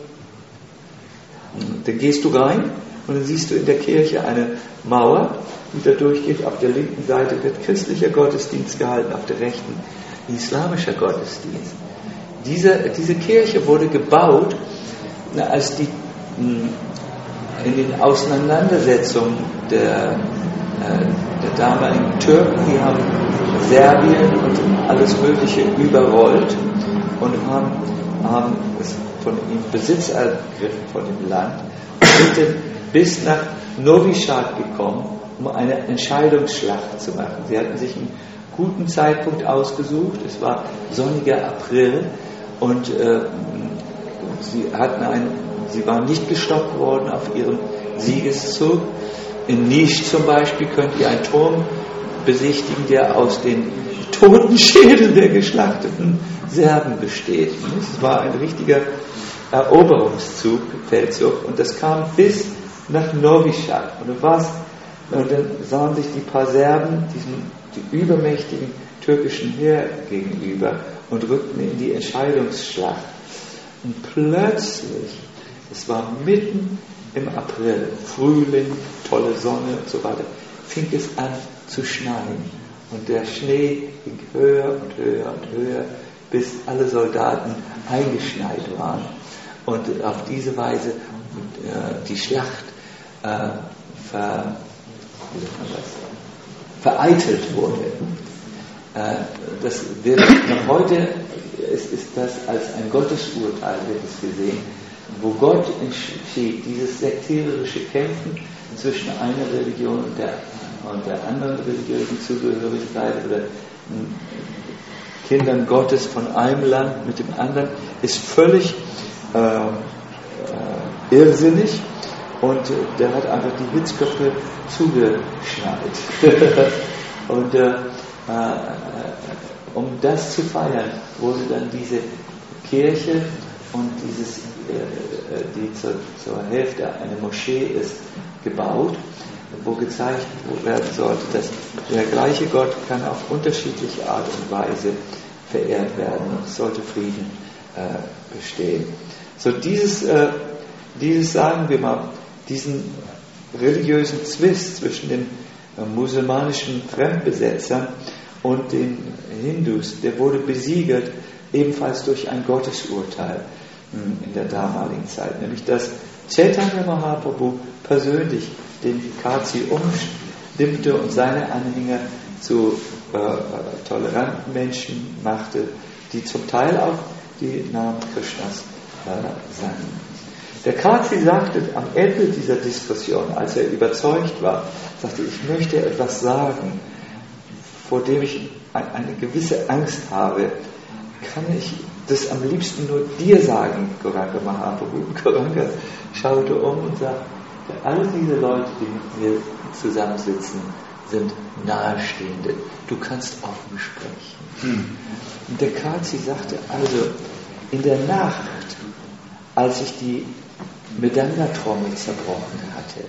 dann gehst du rein und dann siehst du in der Kirche eine Mauer, die da durchgeht. Auf der linken Seite wird christlicher Gottesdienst gehalten, auf der rechten islamischer Gottesdienst. Diese Kirche wurde gebaut, als die in den Auseinandersetzungen der damaligen Türken, die haben Serbien und alles Mögliche überrollt und haben es von ihm Besitz ergriffen von dem Land und sind dann bis nach Novi Sad gekommen, um eine Entscheidungsschlacht zu machen. Sie hatten sich einen guten Zeitpunkt ausgesucht. Es war sonniger April und sie waren nicht gestoppt worden auf ihrem Siegeszug. In Nisch zum Beispiel könnt ihr einen Turm besichtigen, der aus den toten Schädeln der geschlachteten Serben besteht. Es war ein richtiger Eroberungszug, Feldzug, und das kam bis nach Novi Sad. Und dann sahen sich die paar Serben die übermächtigen türkischen Heer gegenüber und rückten in die Entscheidungsschlacht. Und plötzlich, es war mitten im April, Frühling, tolle Sonne und so weiter, fing es an zu schneien. Und der Schnee ging höher und höher und höher, bis alle Soldaten eingeschneit waren. Und auf diese Weise die Schlacht vereitelt wurde. Das wird noch heute ist das als ein Gottesurteil wird es gesehen, wo Gott entschied, dieses sekterische Kämpfen zwischen einer Religion und der anderen religiösen Zugehörigkeit oder Kindern Gottes von einem Land mit dem anderen, ist völlig irrsinnig, und der hat einfach die Hitzköpfe zugeschnallt. Und um das zu feiern, wurde dann diese Kirche und die zur Hälfte eine Moschee ist, gebaut, wo gezeigt werden sollte, dass der gleiche Gott kann auf unterschiedliche Art und Weise verehrt werden, und es sollte Frieden bestehen. So dieses, sagen wir mal, diesen religiösen Zwist zwischen den musulmanischen Fremdbesetzern und den Hindus, der wurde besiegelt ebenfalls durch ein Gottesurteil in der damaligen Zeit, nämlich dass Chaitanya Mahaprabhu persönlich den Kazi umstimmte und seine Anhänger zu toleranten Menschen machte, die zum Teil auch die Namen Krishnas sangen. Der Kazi sagte am Ende dieser Diskussion, als er überzeugt war, sagte, ich möchte etwas sagen, vor dem ich eine gewisse Angst habe. Kann ich das am liebsten nur dir sagen, Gauranga Mahaprabhu? Und Gauranga schaute um und sagte, alle diese Leute, die mit mir zusammensitzen, sind Nahestehende. Du kannst offen sprechen. Und der Kazi sagte, also in der Nacht, als ich die Mridanga-Trommel zerbrochen hatte,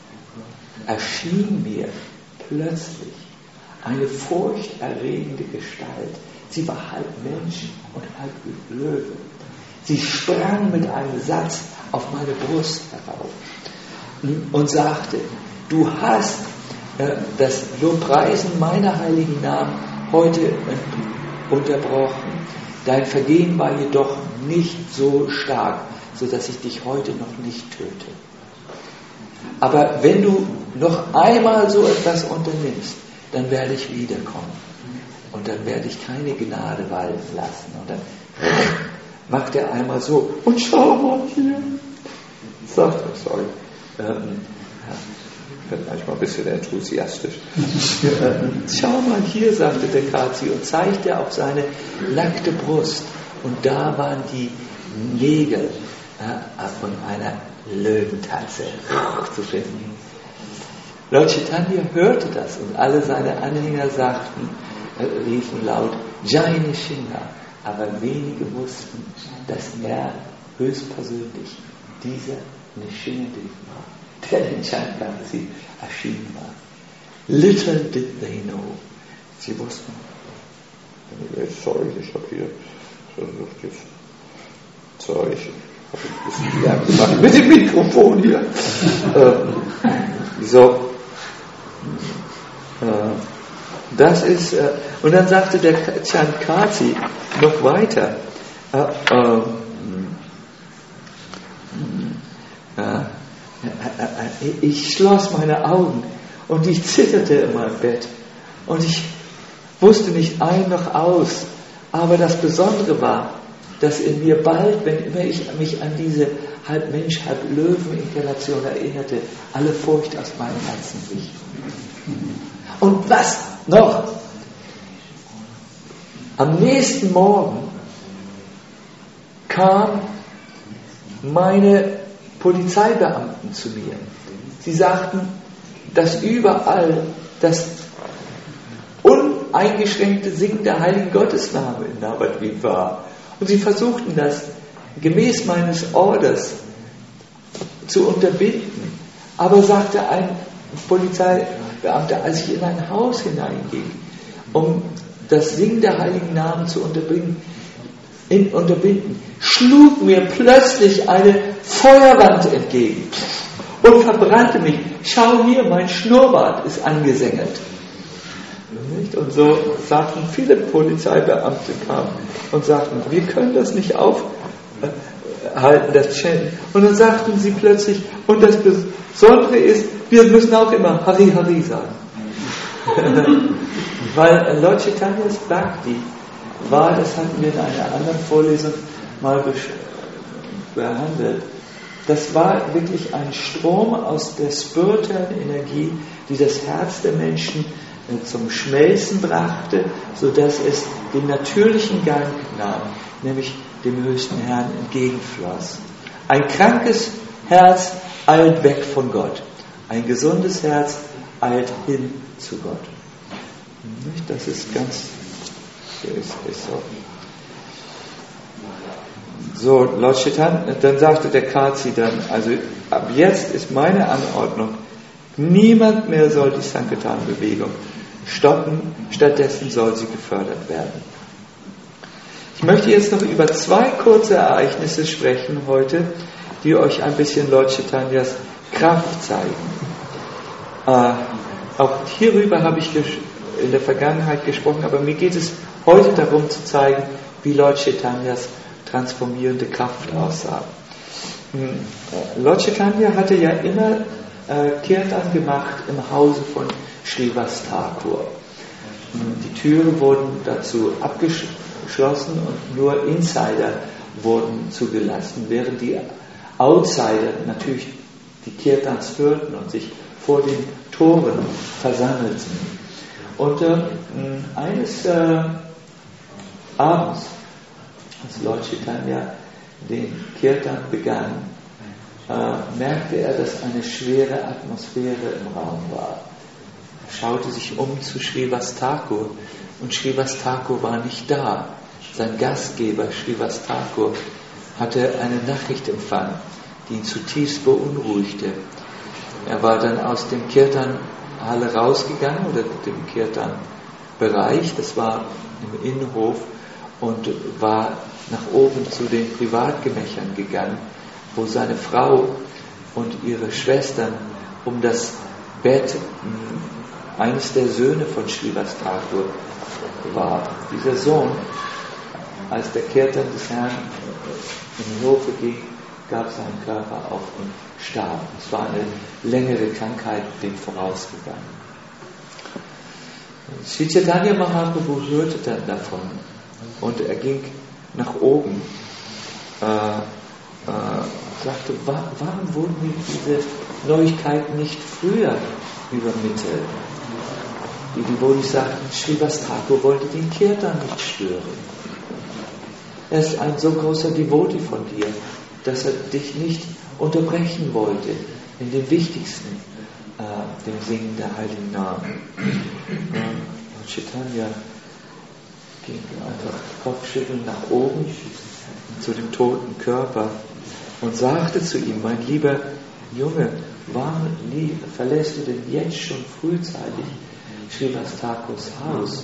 erschien mir plötzlich eine furchterregende Gestalt. Sie war halb Mensch und halb Löwe. Sie sprang mit einem Satz auf meine Brust herauf und sagte, du hast das Lobpreisen meiner heiligen Namen heute unterbrochen. Dein Vergehen war jedoch nicht so stark, sodass ich dich heute noch nicht töte. Aber wenn du noch einmal so etwas unternimmst, dann werde ich wiederkommen. Und dann werde ich keine Gnade walten lassen. Und dann macht er einmal so, und schau mal hier. Sagt er, sorry. Ich bin manchmal ein bisschen enthusiastisch. Schau mal hier, sagte der Kazi und zeigte auf seine nackte Brust. Und da waren die Nägel von einer Löwentatze zu finden. Lord Chaitanya hörte das und alle seine Anhänger riefen laut Jai Nishinga, aber wenige wussten, dass er höchstpersönlich dieser Nishingadev war, der in Shankasi erschienen war. Little did they know. Sie wussten, sorry, ich habe hier Zeug, habe ein bisschen Lärm gemacht mit dem Mikrofon hier. Das ist, und dann sagte der Chankati noch weiter, ich schloss meine Augen und ich zitterte in meinem Bett und ich wusste nicht ein noch aus, aber das Besondere war, dass in mir bald, wenn immer ich mich an diese halb Mensch, halb Löwen-Inkarnation erinnerte, alle Furcht aus meinem Herzen wich. Und was noch? Am nächsten Morgen kamen meine Polizeibeamten zu mir. Sie sagten, dass überall das uneingeschränkte Singen der heiligen Gottesname in Navadvip war. Und sie versuchten das gemäß meines Orders zu unterbinden. Aber sagte ein Polizeibeamter, als ich in ein Haus hineinging, um das Singen der heiligen Namen zu unterbinden, schlug mir plötzlich eine Feuerwand entgegen und verbrannte mich. Schau hier, mein Schnurrbart ist angesengelt. Und so sagten viele Polizeibeamte, kamen und sagten, wir können das nicht aufhalten, das Chanten. Und dann sagten sie plötzlich, und das Besondere ist, wir müssen auch immer Hari Hari sagen. Weil Lord Chaitanya's Bhakti war, das hatten wir in einer anderen Vorlesung mal behandelt, das war wirklich ein Strom aus der spirituellen Energie, die das Herz der Menschen zum Schmelzen brachte, sodass es den natürlichen Gang nahm, nämlich dem höchsten Herrn entgegenfloss. Ein krankes Herz eilt weg von Gott. Ein gesundes Herz eilt hin zu Gott. Das ist ganz ist so. So, Lord Chaitanya, dann sagte der Kazi dann, also ab jetzt ist meine Anordnung, niemand mehr soll die Sankirtan-Bewegung stoppen, stattdessen soll sie gefördert werden. Ich möchte jetzt noch über 2 kurze Ereignisse sprechen heute, die euch ein bisschen Lord Chaitanyas Kraft zeigen. Auch hierüber habe ich in der Vergangenheit gesprochen, aber mir geht es heute darum zu zeigen, wie Lord Chaitanyas transformierende Kraft aussah. Lord Chaitanya hatte ja immer Kirtan gemacht im Hause von Srivas Thakur. Die Türen wurden dazu abgeschlossen und nur Insider wurden zugelassen, während die Outsider natürlich die Kirtans hörten und sich vor den Toren versammelten. Und eines Abends, als Lord Chaitanya den Kirtan begann, merkte er, dass eine schwere Atmosphäre im Raum war. Er schaute sich um zu Srivas Thakur und Srivas Thakur war nicht da. Sein Gastgeber Srivas Thakur hatte eine Nachricht empfangen, die ihn zutiefst beunruhigte. Er war dann aus dem Kirtanhalle rausgegangen oder dem Kirtanbereich, das war im Innenhof, und war nach oben zu den Privatgemächern gegangen, wo seine Frau und ihre Schwestern um das Bett eines der Söhne von Srivas Thakur war. Dieser Sohn, als der Kirtan des Herrn in die Hofe ging, gab seinen Körper auf und starb. Es war eine längere Krankheit dem vorausgegangen. Sri Chaitanya Mahaprabhu hörte dann davon und er ging nach oben, sagte, warum wurden mir diese Neuigkeiten nicht früher übermittelt? Die Devotis sagten, Srivas Thakur wollte den Kirtan nicht stören. Er ist ein so großer Devotee von dir, dass er dich nicht unterbrechen wollte in dem Wichtigsten, dem Singen der heiligen Namen. Und Chaitanya ging einfach Kopfschütteln nach oben zu dem toten Körper und sagte zu ihm, mein lieber Junge, warum verlässt du denn jetzt schon frühzeitig Srivas Thakurs Haus?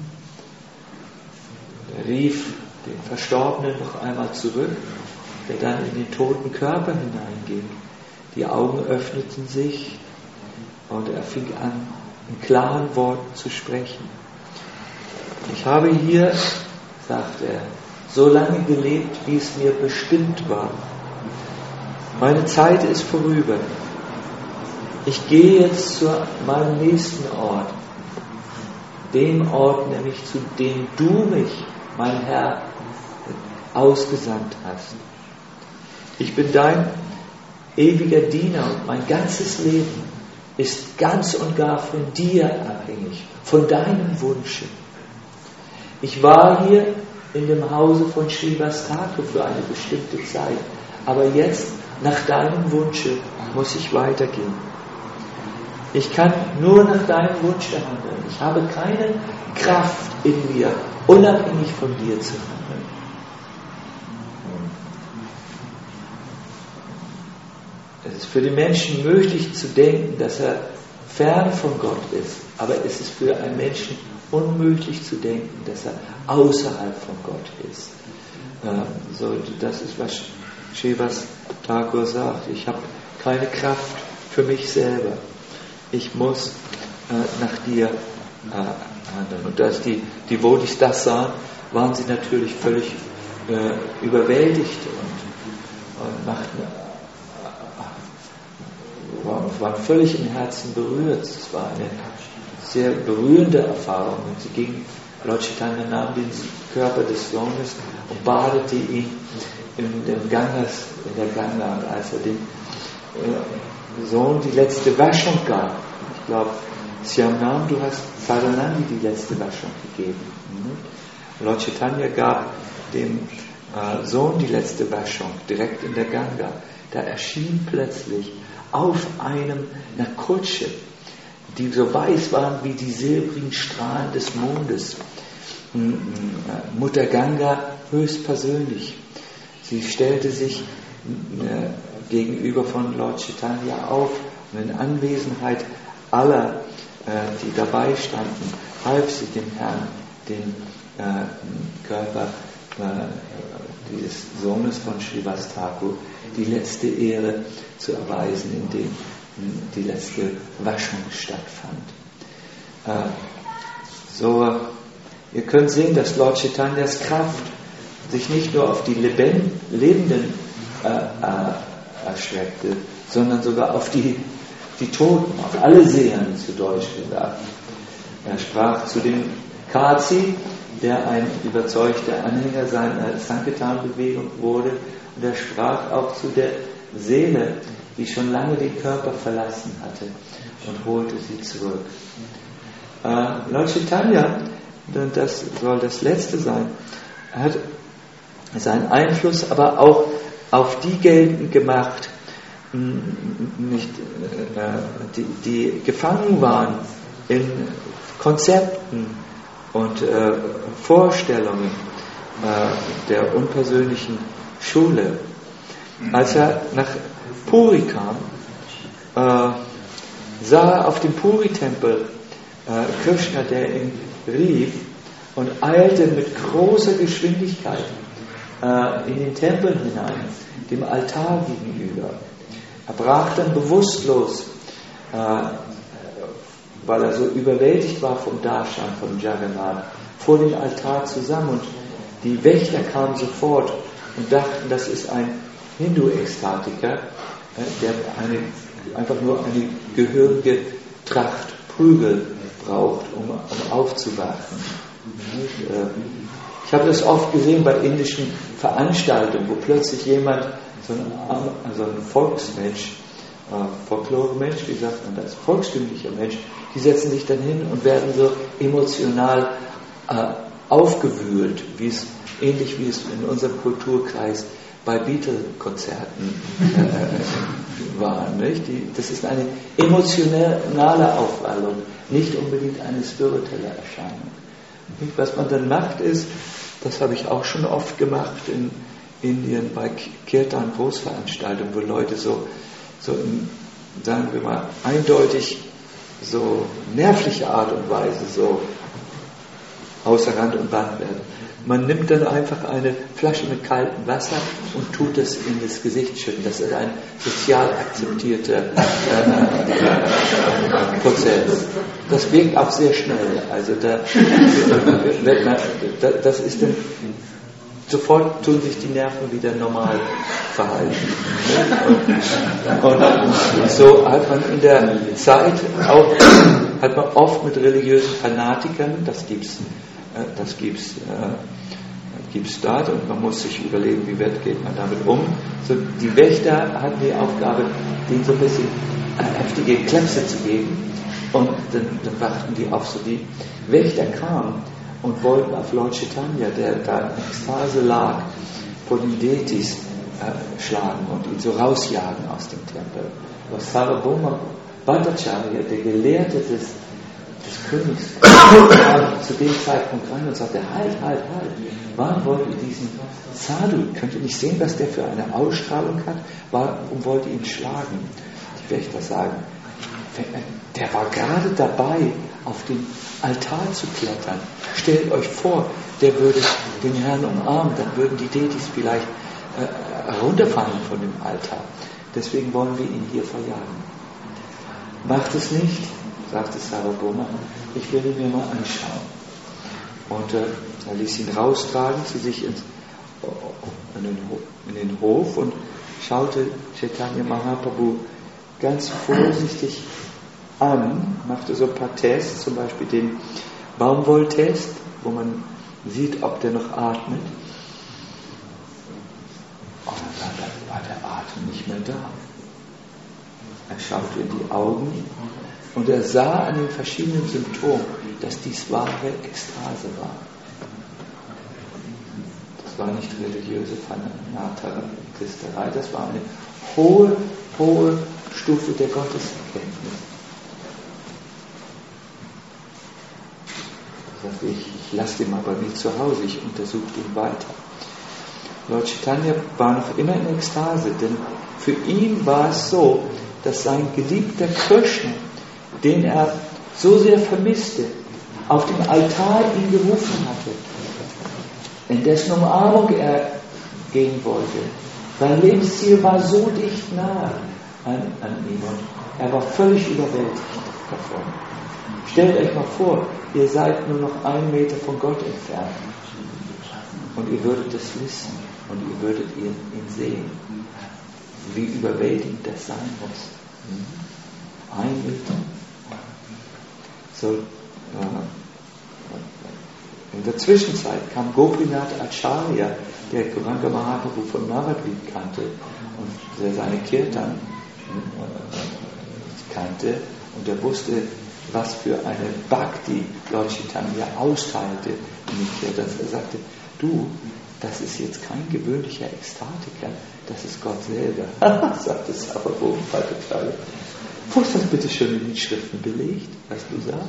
Er rief den Verstorbenen noch einmal zurück, der dann in den toten Körper hineinging. Die Augen öffneten sich und er fing an, in klaren Worten zu sprechen. Ich habe hier, sagt er, so lange gelebt, wie es mir bestimmt war. Meine Zeit ist vorüber. Ich gehe jetzt zu meinem nächsten Ort. Dem Ort, nämlich zu dem du mich, mein Herr, ausgesandt hast. Ich bin dein ewiger Diener und mein ganzes Leben ist ganz und gar von dir abhängig, von deinem Wunsch. Ich war hier in dem Hause von Srivas Thakur für eine bestimmte Zeit, aber jetzt, nach deinem Wunsche, muss ich weitergehen. Ich kann nur nach deinem Wunsch handeln. Ich habe keine Kraft in mir, unabhängig von dir zu handeln. Es ist für den Menschen möglich zu denken, dass er fern von Gott ist, aber es ist für einen Menschen unmöglich zu denken, dass er außerhalb von Gott ist. Das ist, was Srivas Thakur sagt. Ich habe keine Kraft für mich selber. Ich muss nach dir handeln. Und als die Devotees das sahen, waren sie natürlich völlig überwältigt und waren völlig im Herzen berührt. Es war eine sehr berührende Erfahrung. Und sie gingen, Lord Chaitanya nahm den Körper des Sohnes und badete ihn in der Ganga. Und als er dem Sohn die letzte Waschung gab, ich glaube, Syamnam, du hast Saranandi die letzte Waschung gegeben. Lord Chaitanya gab dem Sohn die letzte Waschung direkt in der Ganga. Da erschien plötzlich auf einer Kutsche, die so weiß waren wie die silbrigen Strahlen des Mondes, Mutter Ganga höchstpersönlich. Sie stellte sich gegenüber von Lord Chaitanya auf und in Anwesenheit aller, die dabei standen, half sie dem Herrn, den Körper dieses Sohnes von Srivas Thakur, die letzte Ehre zu erweisen, indem die letzte Waschung stattfand. Ihr könnt sehen, dass Lord Chaitanyas Kraft sich nicht nur auf die Lebenden erstreckte, sondern sogar auf die Toten, auf alle Seelen, zu Deutsch gesagt. Er sprach zu dem Kazi, der ein überzeugter Anhänger seiner Sankirtan-Bewegung wurde, und er sprach auch zu der Seele, die schon lange den Körper verlassen hatte, und holte sie zurück. Lord Chaitanya, und das soll das Letzte sein, hat seinen Einfluss aber auch auf die geltend gemacht, die gefangen waren in Konzepten und Vorstellungen der unpersönlichen Schule. Als er nach Puri kam, sah er auf dem Puri-Tempel Krishna, der ihn rief, und eilte mit großer Geschwindigkeit in den Tempel hinein, dem Altar gegenüber. Er brach dann bewusstlos, weil er so überwältigt war vom Darshan von Jagannath, vor dem Altar zusammen, und die Wächter kamen sofort und dachten, das ist ein Hindu-Ekstatiker, der einfach nur eine gehörige Tracht Prügel braucht, um aufzuwachen. Ich habe das oft gesehen bei indischen Veranstaltungen, wo plötzlich jemand, so ein Volksmensch, Folklore-Mensch, wie sagt man das, volkstümlicher Mensch, die setzen sich dann hin und werden so emotional aufgewühlt, ähnlich wie es in unserem Kulturkreis bei Beatle-Konzerten war. Nicht? Das ist eine emotionale Aufwallung, nicht unbedingt eine spirituelle Erscheinung. Nicht? Was man dann macht ist, das habe ich auch schon oft gemacht in Indien bei Kirtan Großveranstaltungen, wo Leute so in, sagen wir mal, eindeutig so nervliche Art und Weise so außer Rand und Band werden. Man nimmt dann einfach eine Flasche mit kaltem Wasser und tut es in das Gesicht schütten. Das ist ein sozial akzeptierter Prozess. Das wirkt auch sehr schnell. Also das ist dann, sofort tun sich die Nerven wieder normal verhalten. Und so hat man in der Zeit auch, hat man oft mit religiösen Fanatikern, das gibt's dort, und man muss sich überlegen, wie geht man damit um. So, die Wächter hatten die Aufgabe, denen so ein bisschen heftige Klepse zu geben, und dann wachten die auf. So, die Wächter kamen und wollten auf Lord Chaitanya, der da in Ekstase lag, vor den Deities schlagen und ihn so rausjagen aus dem Tempel. Aber Sarvabhauma Bhattacharya, der Gelehrte des Königs, kam zu dem Zeitpunkt rein und sagte, halt, warum wollt ihr diesen Sadhu, könnt ihr nicht sehen, was der für eine Ausstrahlung hat? Warum wollt ihr ihn schlagen? Die Wächter sagen, der war gerade dabei, auf den Altar zu klettern. Stellt euch vor, der würde den Herrn umarmen, dann würden die Deities vielleicht herunterfallen von dem Altar. Deswegen wollen wir ihn hier verjagen. Macht es nicht, sagte Sarvabhauma, ich will ihn mir mal anschauen. Und er ließ ihn raustragen zu sich in den Hof und schaute Chaitanya Mahaprabhu ganz vorsichtig an, machte so ein paar Tests, zum Beispiel den Baumwolltest, wo man sieht, ob der noch atmet. Und dann war der Atem nicht mehr da. Er schaute in die Augen und er sah an den verschiedenen Symptomen, dass dies wahre Ekstase war. Das war nicht religiöse Fanatikerei, das war eine hohe Stufe der Gotteserkenntnis. Ich lasse den mal bei mir zu Hause, ich untersuche ihn weiter. Lord Chaitanya war noch immer in Ekstase, denn für ihn war es so, dass sein geliebter Krishna, den er so sehr vermisste, auf dem Altar ihn gerufen hatte, in dessen Umarmung er gehen wollte. Sein Lebensziel war so dicht nahe an ihm und er war völlig überwältigt davon. Stellt euch mal vor, ihr seid nur noch 1 Meter von Gott entfernt und ihr würdet es wissen und ihr würdet ihn sehen, wie überwältigend das sein muss. 1 Meter. So, in der Zwischenzeit kam Gopinath Acharya, der Gauranga Mahaprabhu von Navadvip kannte und der seine Kirtan kannte und der wusste, was für eine Bhakti Lord Chaitanya austeilte in den Kirtans. Er sagte, du, das ist jetzt kein gewöhnlicher Ekstatiker, das ist Gott selber. Sagte Sarvabhauma Bhattacharya. Wo ist das bitte schön in den Schriften belegt, was du sagst?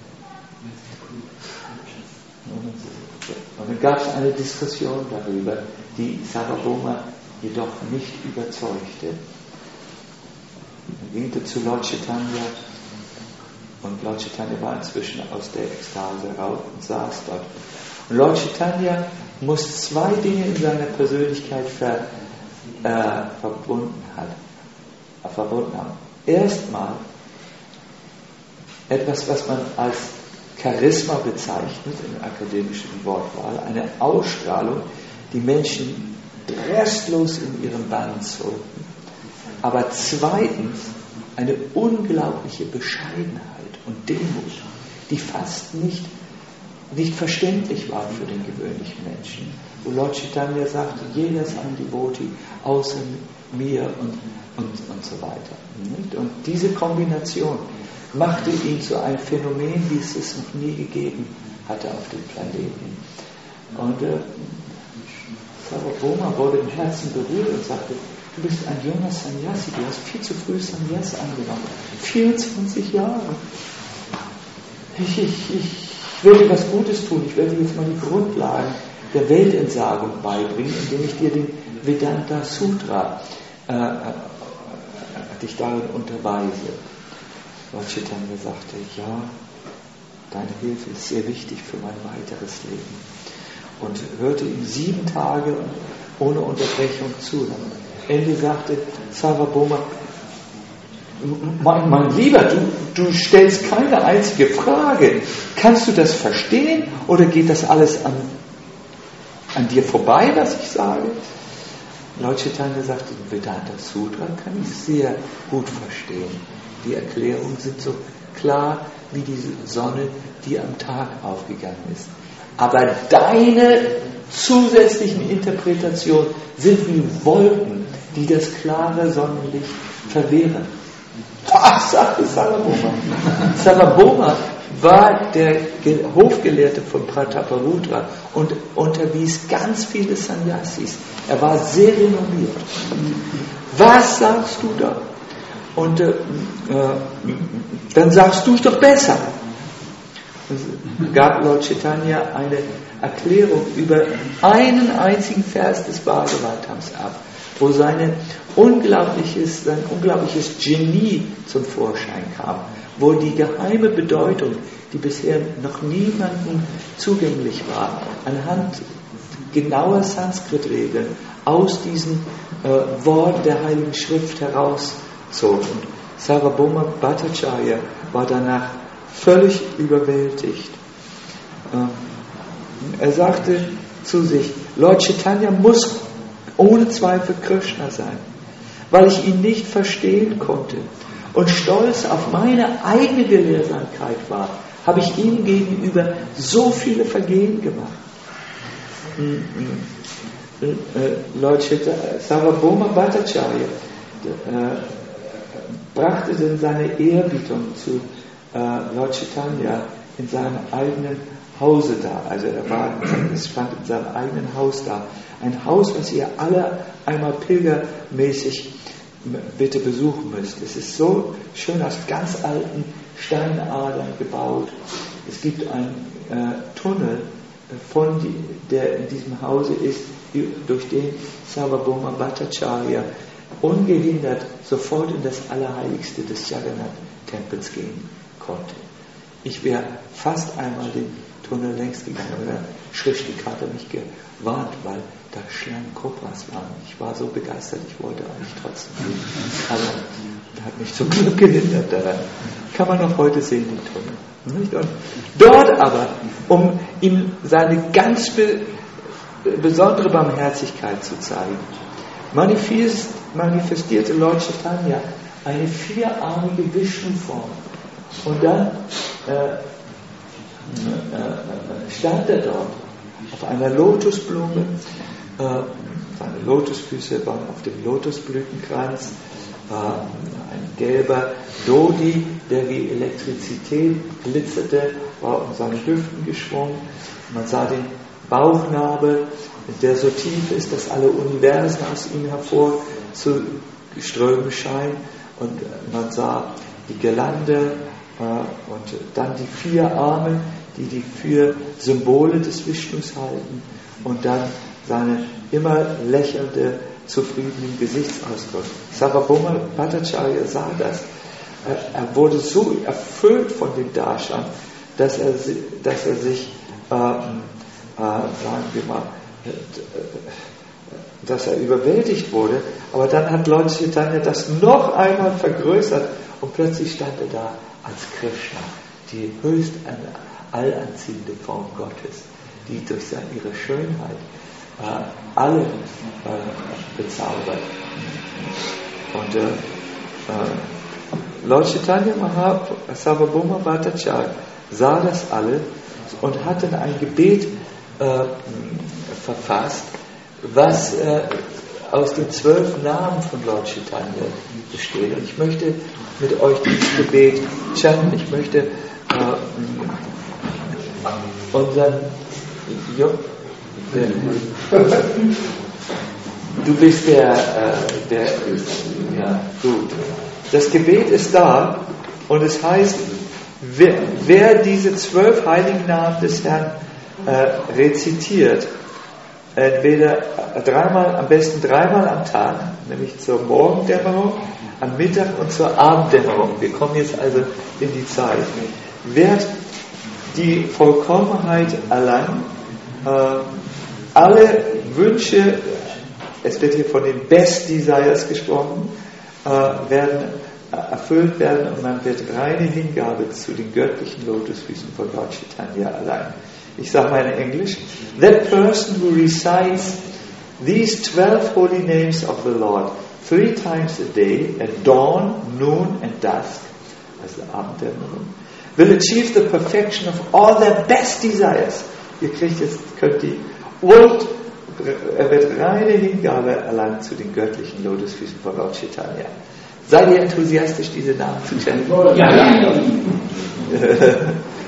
Und dann gab es eine Diskussion darüber, die Sarvabhauma jedoch nicht überzeugte. Er ging zu Lord Chaitanya und Lord Chaitanya war inzwischen aus der Ekstase raus und saß dort. Und Lord Chaitanya muss 2 Dinge in seiner Persönlichkeit verbunden haben. Erstmal etwas, was man als Charisma bezeichnet, in akademischen Wortwahl, eine Ausstrahlung, die Menschen restlos in ihren Bann zogen. Aber zweitens eine unglaubliche Bescheidenheit und Demut, die fast nicht verständlich war für den gewöhnlichen Menschen. Wo Lord Chaitanya sagte, jeder ist ein Devotee, außer mir und so weiter. Und diese Kombination machte ihn zu einem Phänomen, wie es noch nie gegeben hatte auf dem Planeten. Und Sarvabhauma wurde im Herzen berührt und sagte, du bist ein junger Sannyasi, du hast viel zu früh Sannyas angenommen. 24 Jahre. Ich will dir was Gutes tun, ich werde dir jetzt mal die Grundlagen der Weltentsagung beibringen, indem ich dir den Vedanta Sutra dich darin unterweise. Lord Chaitanya sagte, ja, deine Hilfe ist sehr wichtig für mein weiteres Leben. Und hörte ihm 7 Tage ohne Unterbrechung zu. Am Ende sagte Sarvabhauma, mein Lieber, du stellst keine einzige Frage. Kannst du das verstehen oder geht das alles an dir vorbei, was ich sage? Lord Chaitanya sagte, Vedanta Sutra kann ich sehr gut verstehen. Die Erklärungen sind so klar wie die Sonne, die am Tag aufgegangen ist. Aber deine zusätzlichen Interpretationen sind wie Wolken, die das klare Sonnenlicht verwehren. Was sagte Sarvabhauma? Sarvabhauma war der Hofgelehrte von Prataparudra und unterwies ganz viele Sannyasis. Er war sehr renommiert. Was sagst du da? Und dann sagst du es doch besser. Es gab Lord Chaitanya eine Erklärung über einen einzigen Vers des Bhagavatams ab, wo sein unglaubliches Genie zum Vorschein kam, wo die geheime Bedeutung, die bisher noch niemandem zugänglich war, anhand genauer Sanskrit-Regeln aus diesem Wort der Heiligen Schrift herauszog. Und Sarvabhauma Bhattacharya war danach völlig überwältigt. Er sagte zu sich, Lord Chaitanya muss ohne Zweifel Krishna sein, weil ich ihn nicht verstehen konnte und stolz auf meine eigene Gelehrsamkeit war, habe ich ihm gegenüber so viele Vergehen gemacht. Lord Sarvabhauma Bhattacharya brachte dann seine Ehrerbietung zu Lord Chaitanya in seinem eigenen Hause da. Also es stand in seinem eigenen Haus da. Ein Haus, was ihr alle einmal pilgermäßig bitte besuchen müsst. Es ist so schön aus ganz alten Steinadern gebaut. Es gibt einen Tunnel, der in diesem Hause ist, durch den Sarvabhauma Bhattacharya ungehindert sofort in das Allerheiligste des Jagannath-Tempels gehen konnte. Ich wäre fast einmal den Tunnel längs gegangen, aber der Schriftstück hatte mich gewarnt, weil da Schlangen Kobras waren. Ich war so begeistert, ich wollte eigentlich trotzdem gehen. Aber er hat mich zum Glück gehindert daran. Kann man noch heute sehen, den Tunnel. Nicht? Und dort aber, um ihm seine ganz besondere Barmherzigkeit zu zeigen, manifestierte Lord Chaitanya eine vierarmige Vishnu-Form. Und dann stand er dort auf einer Lotusblume, seine Lotusfüße waren auf dem Lotusblütenkranz, ein gelber Dodi, der wie Elektrizität glitzerte, war um seine Hüften geschwungen. Man sah den Bauchnabel, der so tief ist, dass alle Universen aus ihm hervorzuströmen scheinen. Und man sah die Girlande und dann die vier Arme, die vier Symbole des Vishnus halten, und dann seine immer lächelnde, zufriedenen Gesichtsausdruck. Sarvabhauma Bhattacharya sah das. Er wurde so erfüllt von dem Darshan, dass er sich, sagen wir mal, dass er überwältigt wurde. Aber dann hat Lord Chaitanya das noch einmal vergrößert und plötzlich stand er da als Krishna, die höchst allanziehende Form Gottes, die durch ihre Schönheit alle bezaubert. Und Lord Chaitanya Sarvabhauma Bhattacharya sah das alle und hat dann ein Gebet verfasst, was aus den 12 Namen von Lord Chaitanya besteht. Und ich möchte mit euch dieses Gebet chanten. Ich möchte unseren du bist der ja, gut. Das Gebet ist da und es heißt, wer diese 12 heiligen Namen des Herrn rezitiert, entweder am besten dreimal am Tag, nämlich zur Morgendämmerung, am Mittag und zur Abenddämmerung. Wir kommen jetzt also in die Zeit. Wird die Vollkommenheit erlangen, alle Wünsche, es wird hier von den Best Desires gesprochen, werden erfüllt werden und man wird reine Hingabe zu den göttlichen Lotusfüßen von Lord Chaitanya erlangen. Ich sage mal in Englisch: That person who recites these 12 holy names of the Lord 3 times a day, at dawn, noon and dusk, also Abenddämmerung, will achieve the perfection of all their best desires. Ihr könnt die, und er wird reine Hingabe erlangen zu den göttlichen Lotusfüßen von Lord Chaitanya. Seid ihr enthusiastisch, diese Namen zu chanten? Ja.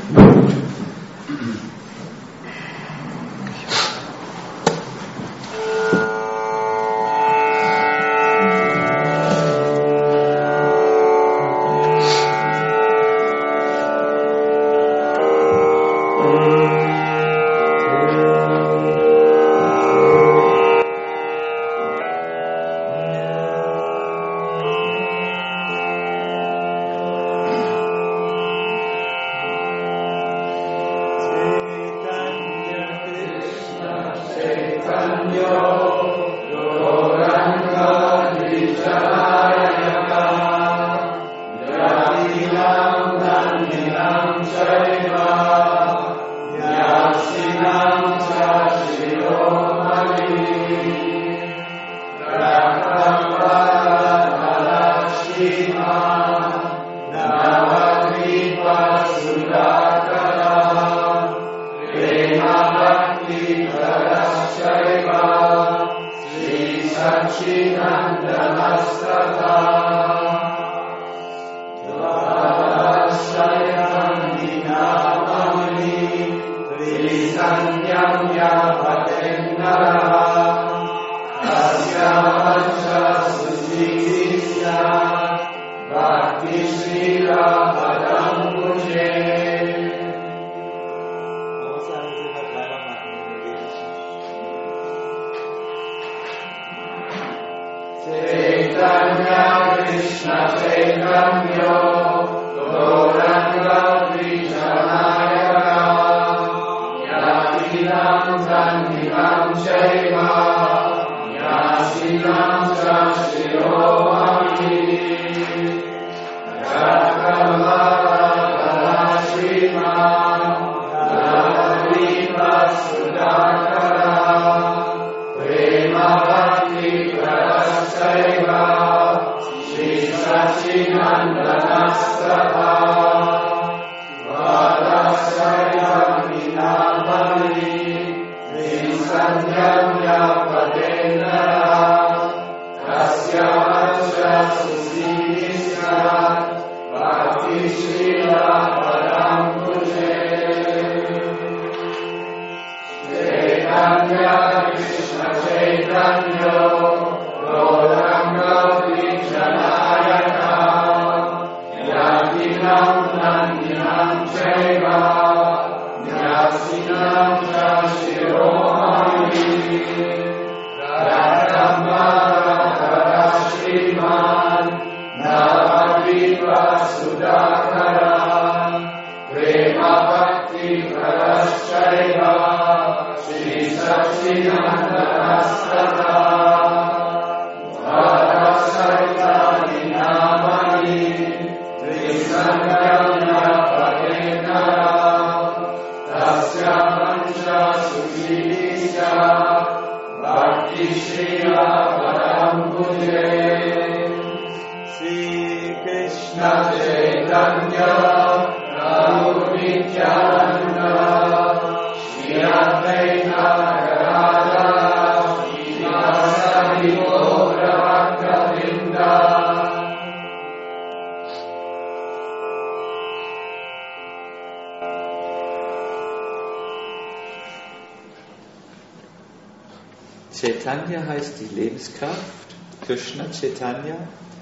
Chaitanya heißt die Lebenskraft, Krishna Chaitanya,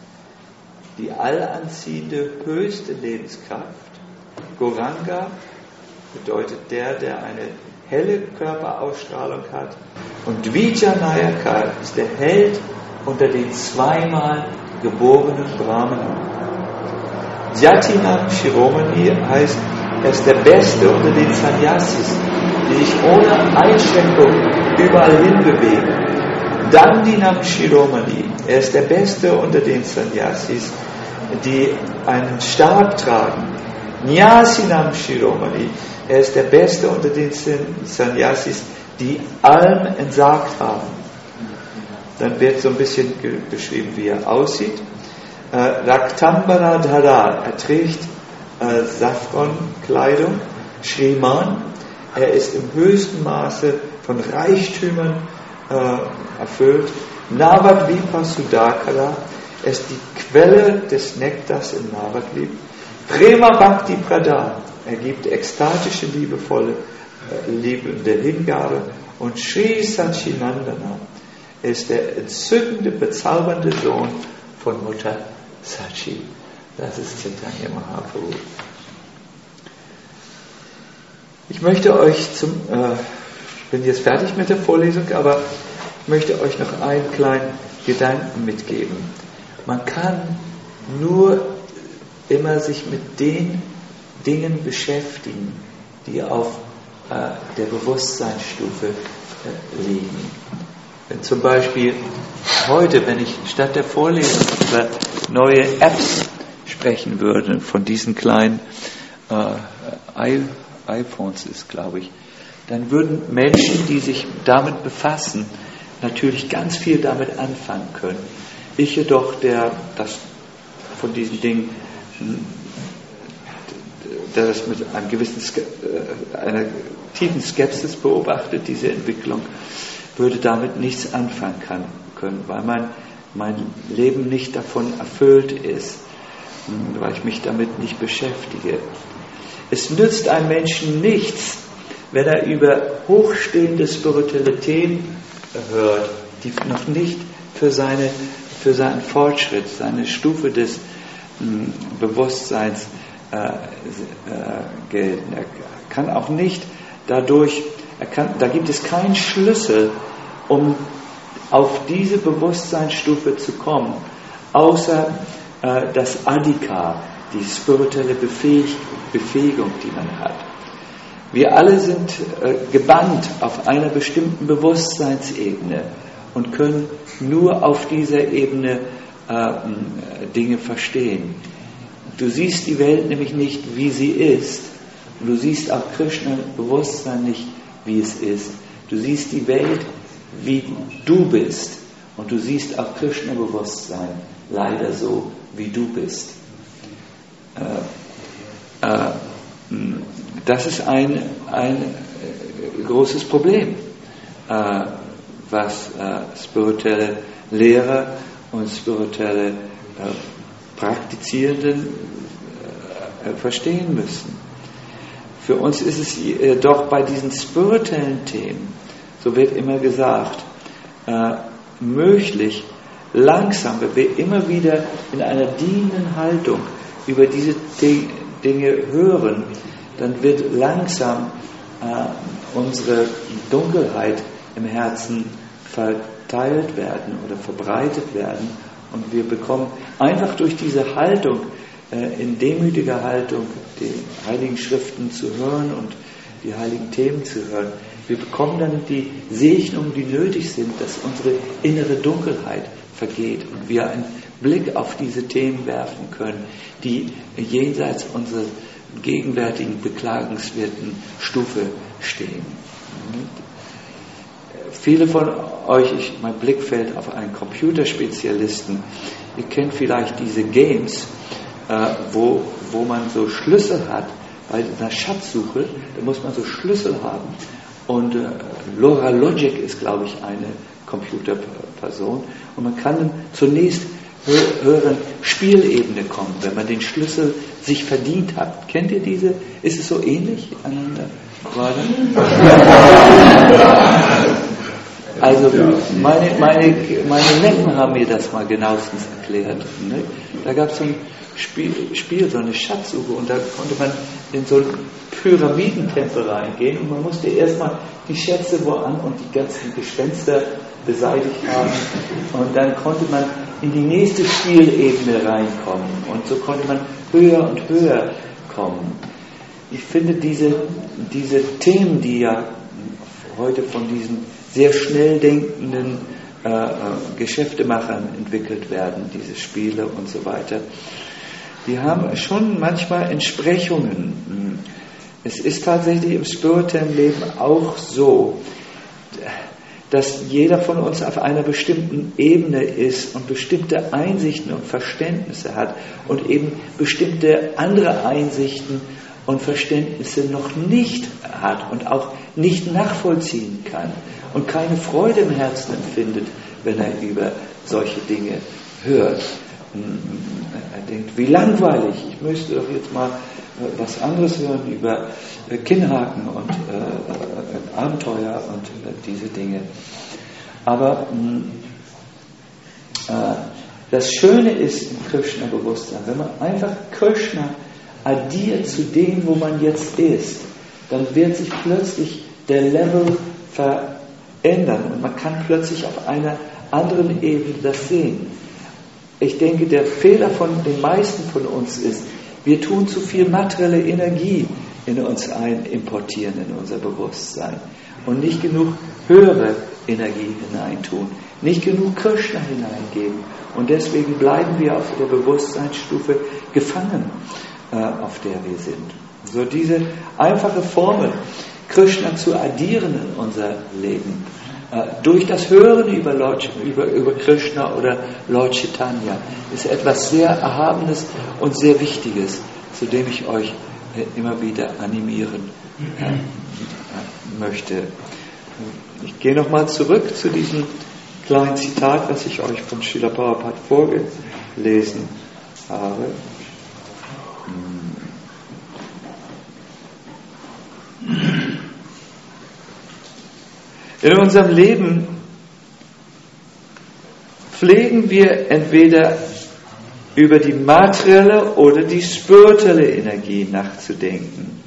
die allanziehende höchste Lebenskraft. Gauranga bedeutet der eine helle Körperausstrahlung hat. Und Vijayanayakarta ist der Held unter den zweimal geborenen Brahmanen. Jatinam Shiromani heißt, er ist der Beste unter den Sannyasis, die sich ohne Einschränkung überall hin bewegen. Dandinam Shiromani, er ist der Beste unter den Sannyasis, die einen Stab tragen. Nyasinam Shiromani, er ist der Beste unter den Sannyasis, die allem entsagt haben. Dann wird so ein bisschen beschrieben, wie er aussieht. Raktambara Dhara, er trägt Saffron-Kleidung. Shriman, er ist im höchsten Maße von Reichtümern erfüllt. Navadvipa Sudakara, er ist die Quelle des Nektars im Navadvip. Prema Bhakti Pradhan, Er gibt ekstatische, liebevolle, liebende Hingabe. Und Sri Satchitananda ist der entzückende, bezaubernde Sohn von Mutter Sachi. Das ist Chaitanya Mahaprabhu. Ich möchte euch ich bin jetzt fertig mit der Vorlesung, aber ich möchte euch noch einen kleinen Gedanken mitgeben. Man kann nur immer sich mit den Dingen beschäftigen, die auf der Bewusstseinsstufe liegen. Wenn zum Beispiel heute, wenn ich statt der Vorlesung über neue Apps sprechen würde, von diesen kleinen iPhones ist, glaube ich, dann würden Menschen, die sich damit befassen, natürlich ganz viel damit anfangen können. Ich jedoch, der das von diesen Dingen, der das mit einem gewissen einer tiefen Skepsis beobachtet, diese Entwicklung, würde damit nichts anfangen können, weil mein Leben nicht davon erfüllt ist, weil ich mich damit nicht beschäftige. Es nützt einem Menschen nichts, wenn er über hochstehende spirituelle Themen hört, die noch nicht für seinen Fortschritt, seine Stufe des Bewusstseins gelten. Er kann auch nicht dadurch, da gibt es keinen Schlüssel, um auf diese Bewusstseinsstufe zu kommen, außer das Adhika, die spirituelle Befähigung, die man hat. Wir alle sind gebannt auf einer bestimmten Bewusstseinsebene und können nur auf dieser Ebene Dinge verstehen. Du siehst die Welt nämlich nicht, wie sie ist. Und du siehst auch Krishna Bewusstsein nicht, wie es ist. Du siehst die Welt, wie du bist. Und du siehst auch Krishna Bewusstsein leider so, wie du bist. Das ist ein großes Problem, was spirituelle Lehrer und spirituelle Praktizierenden verstehen müssen. Für uns ist es doch bei diesen spirituellen Themen, so wird immer gesagt, möglich, langsam, wenn wir immer wieder in einer dienenden Haltung über diese Dinge hören, dann wird langsam unsere Dunkelheit im Herzen verteilt werden oder verbreitet werden und wir bekommen einfach durch diese Haltung, in demütiger Haltung, die heiligen Schriften zu hören und die heiligen Themen zu hören, wir bekommen dann die Segnungen, die nötig sind, dass unsere innere Dunkelheit vergeht und wir einen Blick auf diese Themen werfen können, die jenseits unserer gegenwärtigen beklagenswerten Stufe stehen. Viele von euch, mein Blick fällt auf einen Computerspezialisten, ihr kennt vielleicht diese Games, wo man so Schlüssel hat, bei einer Schatzsuche, da muss man so Schlüssel haben. Und Laura Logic ist, glaube ich, eine Computerperson. Und man kann dann zunächst höheren Spielebene kommen, wenn man den Schlüssel sich verdient hat. Kennt ihr diese? Ist es so ähnlich aneinander? Also meine Neffen haben mir das mal genauestens erklärt. Ne? Da gab es so ein Spiel, so eine Schatzsuche und da konnte man in so einen Pyramidentempel reingehen und man musste erstmal die Schätze wo an und die ganzen Gespenster beseitigt haben und dann konnte man in die nächste Spielebene reinkommen und so konnte man höher und höher kommen. Ich finde diese Themen, die ja heute von diesen sehr schnell denkenden Geschäftemachern entwickelt werden, diese Spiele und so weiter, die haben schon manchmal Entsprechungen. Es ist tatsächlich im spirituellen Leben auch so, dass jeder von uns auf einer bestimmten Ebene ist und bestimmte Einsichten und Verständnisse hat und eben bestimmte andere Einsichten und Verständnisse noch nicht hat und auch nicht nachvollziehen kann und keine Freude im Herzen empfindet, wenn er über solche Dinge hört. er denkt, wie langweilig, ich müsste doch jetzt mal was anderes hören über Kinnhaken und Abenteuer und diese Dinge. Aber das Schöne ist im Krishna-Bewusstsein, wenn man einfach Krishna addiert zu dem, wo man jetzt ist, dann wird sich plötzlich der Level verändern und man kann plötzlich auf einer anderen Ebene das sehen. Ich denke, der Fehler von den meisten von uns ist, wir tun zu viel materielle Energie in uns importieren, in unser Bewusstsein und nicht genug höhere Energie hineintun, nicht genug Krishna hineingeben und deswegen bleiben wir auf der Bewusstseinsstufe gefangen, auf der wir sind. So diese einfache Formel, Krishna zu addieren in unser Leben, durch das Hören über Krishna oder Lord Chaitanya, ist etwas sehr Erhabenes und sehr Wichtiges, zu dem ich euch immer wieder animieren möchte. Ich gehe nochmal zurück zu diesem kleinen Zitat, was ich euch von Srila Prabhupada vorgelesen habe. In unserem Leben pflegen wir entweder über die materielle oder die spirituelle Energie nachzudenken.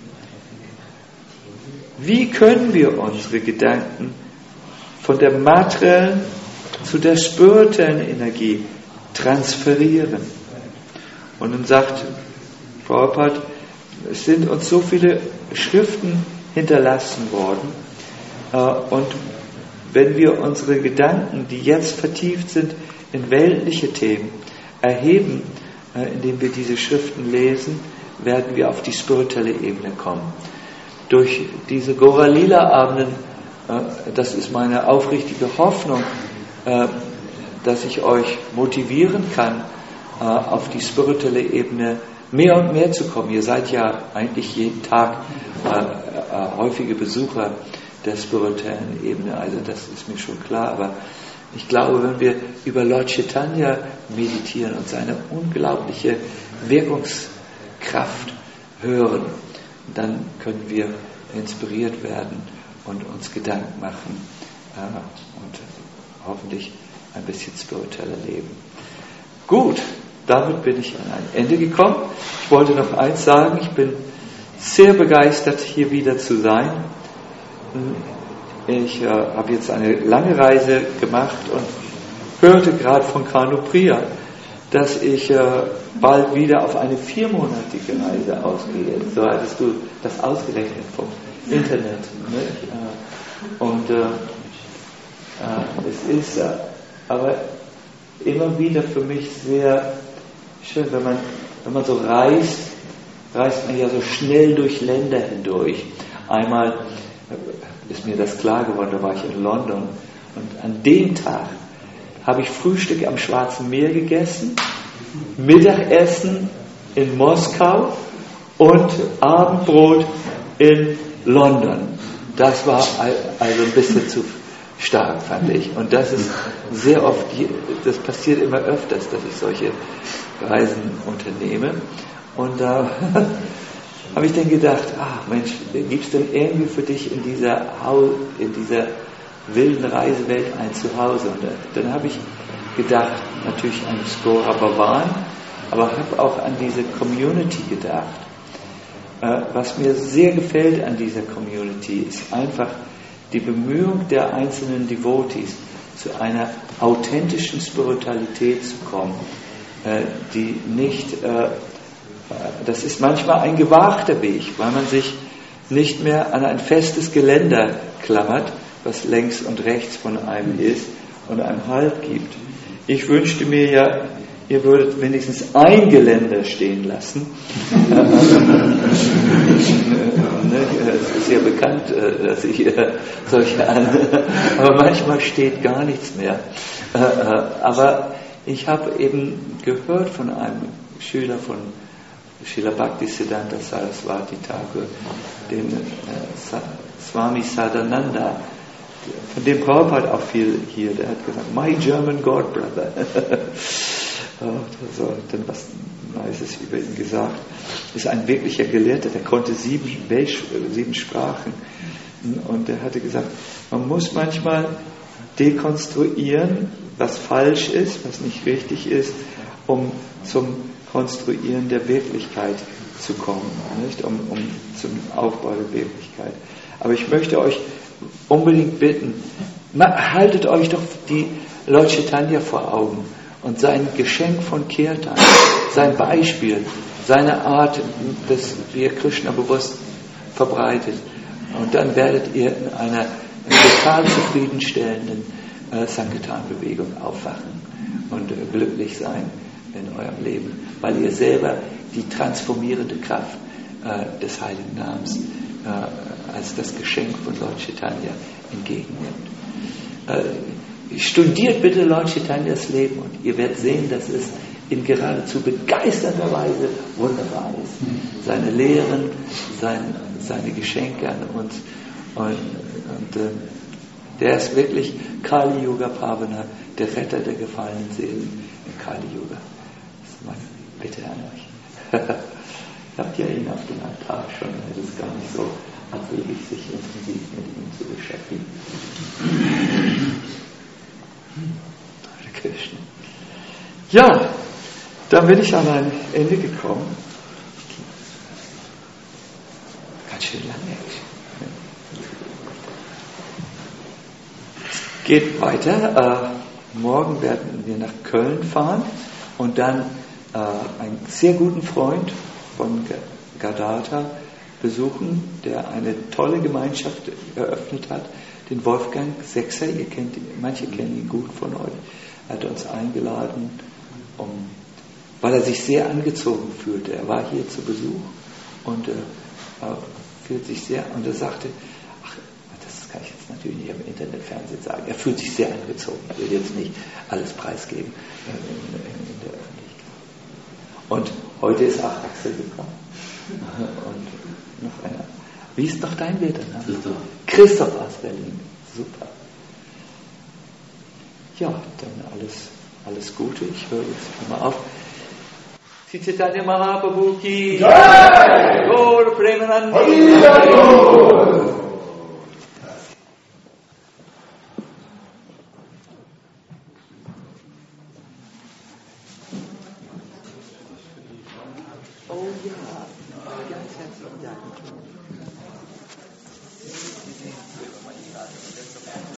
Wie können wir unsere Gedanken von der materiellen zu der spirituellen Energie transferieren? Und dann sagt Prabhupada, es sind uns so viele Schriften hinterlassen worden, und wenn wir unsere Gedanken, die jetzt vertieft sind in weltliche Themen, erheben, indem wir diese Schriften lesen, werden wir auf die spirituelle Ebene kommen. Durch diese Gora-Lila-Abenden, das ist meine aufrichtige Hoffnung, dass ich euch motivieren kann, auf die spirituelle Ebene mehr und mehr zu kommen. Ihr seid ja eigentlich jeden Tag häufige Besucher der spirituellen Ebene, also das ist mir schon klar, aber ich glaube, wenn wir über Lord Chaitanya meditieren und seine unglaubliche Wirkungskraft hören, dann können wir inspiriert werden und uns Gedanken machen und hoffentlich ein bisschen spiritueller leben. Gut, damit bin ich an ein Ende gekommen. Ich wollte noch eins sagen, ich bin sehr begeistert, hier wieder zu sein. Ich habe jetzt eine lange Reise gemacht und hörte gerade von Kanupriya, dass ich bald wieder auf eine 4-monatige Reise ausgehe. So hattest du das ausgerechnet vom Internet. Ne? Und es ist aber immer wieder für mich sehr schön, wenn man so reist man ja so schnell durch Länder hindurch. Einmal ist mir das klar geworden, da war ich in London und an dem Tag habe ich Frühstück am Schwarzen Meer gegessen, Mittagessen in Moskau und Abendbrot in London. Das war also ein bisschen zu stark, fand ich. Und das ist sehr oft, das passiert immer öfters, dass ich solche Reisen unternehme. Und da habe ich dann gedacht, Mensch, gibt es denn irgendwie für dich in dieser wilden Reisewelt ein Zuhause? Und dann habe ich gedacht, natürlich an Skora Bhavan, aber habe auch an diese Community gedacht. Was mir sehr gefällt an dieser Community ist einfach die Bemühung der einzelnen Devotees, zu einer authentischen Spiritualität zu kommen, die nicht... Das ist manchmal ein gewagter Weg, weil man sich nicht mehr an ein festes Geländer klammert, was längs und rechts von einem ist und einem Halt gibt. Ich wünschte mir ja, ihr würdet wenigstens ein Geländer stehen lassen. Es ist ja bekannt, dass ich solche aber manchmal steht gar nichts mehr. Aber ich habe eben gehört von einem Schüler von Srila Bhaktisiddhanta Saraswati Thakur, dem Swami Sadananda, von dem Prabhupada auch viel hier, der hat gesagt, my German God brother. also dann was Neues über ihn gesagt, ist ein wirklicher Gelehrter, der konnte 7 Sprachen. Und er hatte gesagt, man muss manchmal dekonstruieren, was falsch ist, was nicht richtig ist, um zum Konstruieren der Wirklichkeit zu kommen, nicht? Um zum Aufbau der Wirklichkeit. Aber ich möchte euch unbedingt bitten, haltet euch doch die Lord Chaitanya vor Augen und sein Geschenk von Kirtan, sein Beispiel, seine Art, wie er Krishna bewusst verbreitet. Und dann werdet ihr in einer total zufriedenstellenden Sankirtan-Bewegung aufwachen und glücklich sein in eurem Leben, weil ihr selber die transformierende Kraft des Heiligen Namens als das Geschenk von Lord Chaitanya entgegennimmt. Studiert bitte Lord Chaitanyas Leben und ihr werdet sehen, dass es in geradezu begeisterter Weise wunderbar ist. Seine Lehren, seine Geschenke an uns und der ist wirklich Kali Yuga Pavana, der Retter der gefallenen Seelen im Kali Yuga. Das ist meine Bitte an euch. Habt ihr ihn auf dem Altar schon? Es ist gar nicht so abwegig, sich intensiv mit ihm zu beschäftigen. Hare Krishna. Ja, dann bin ich an ein Ende gekommen. Ganz schön lange. Es geht weiter. Morgen werden wir nach Köln fahren und dann einen sehr guten Freund von Gadata besuchen, der eine tolle Gemeinschaft eröffnet hat, den Wolfgang Sechser. Manche kennen ihn gut von euch. Er hat uns eingeladen, weil er sich sehr angezogen fühlte. Er war hier zu Besuch und fühlt sich sehr, und er sagte, das kann ich jetzt natürlich nicht im Internet, Fernsehen sagen, er fühlt sich sehr angezogen. Er will jetzt nicht alles preisgeben in der Öffentlichkeit. Und heute ist auch Axel gekommen. Und noch einer. Wie ist noch dein Wertername? Christoph aus Berlin. Super. Ja, dann alles Gute. Ich höre jetzt mal auf. Sri Chaitanya Mahaprabhu ki Jai! Gaur Premanandi!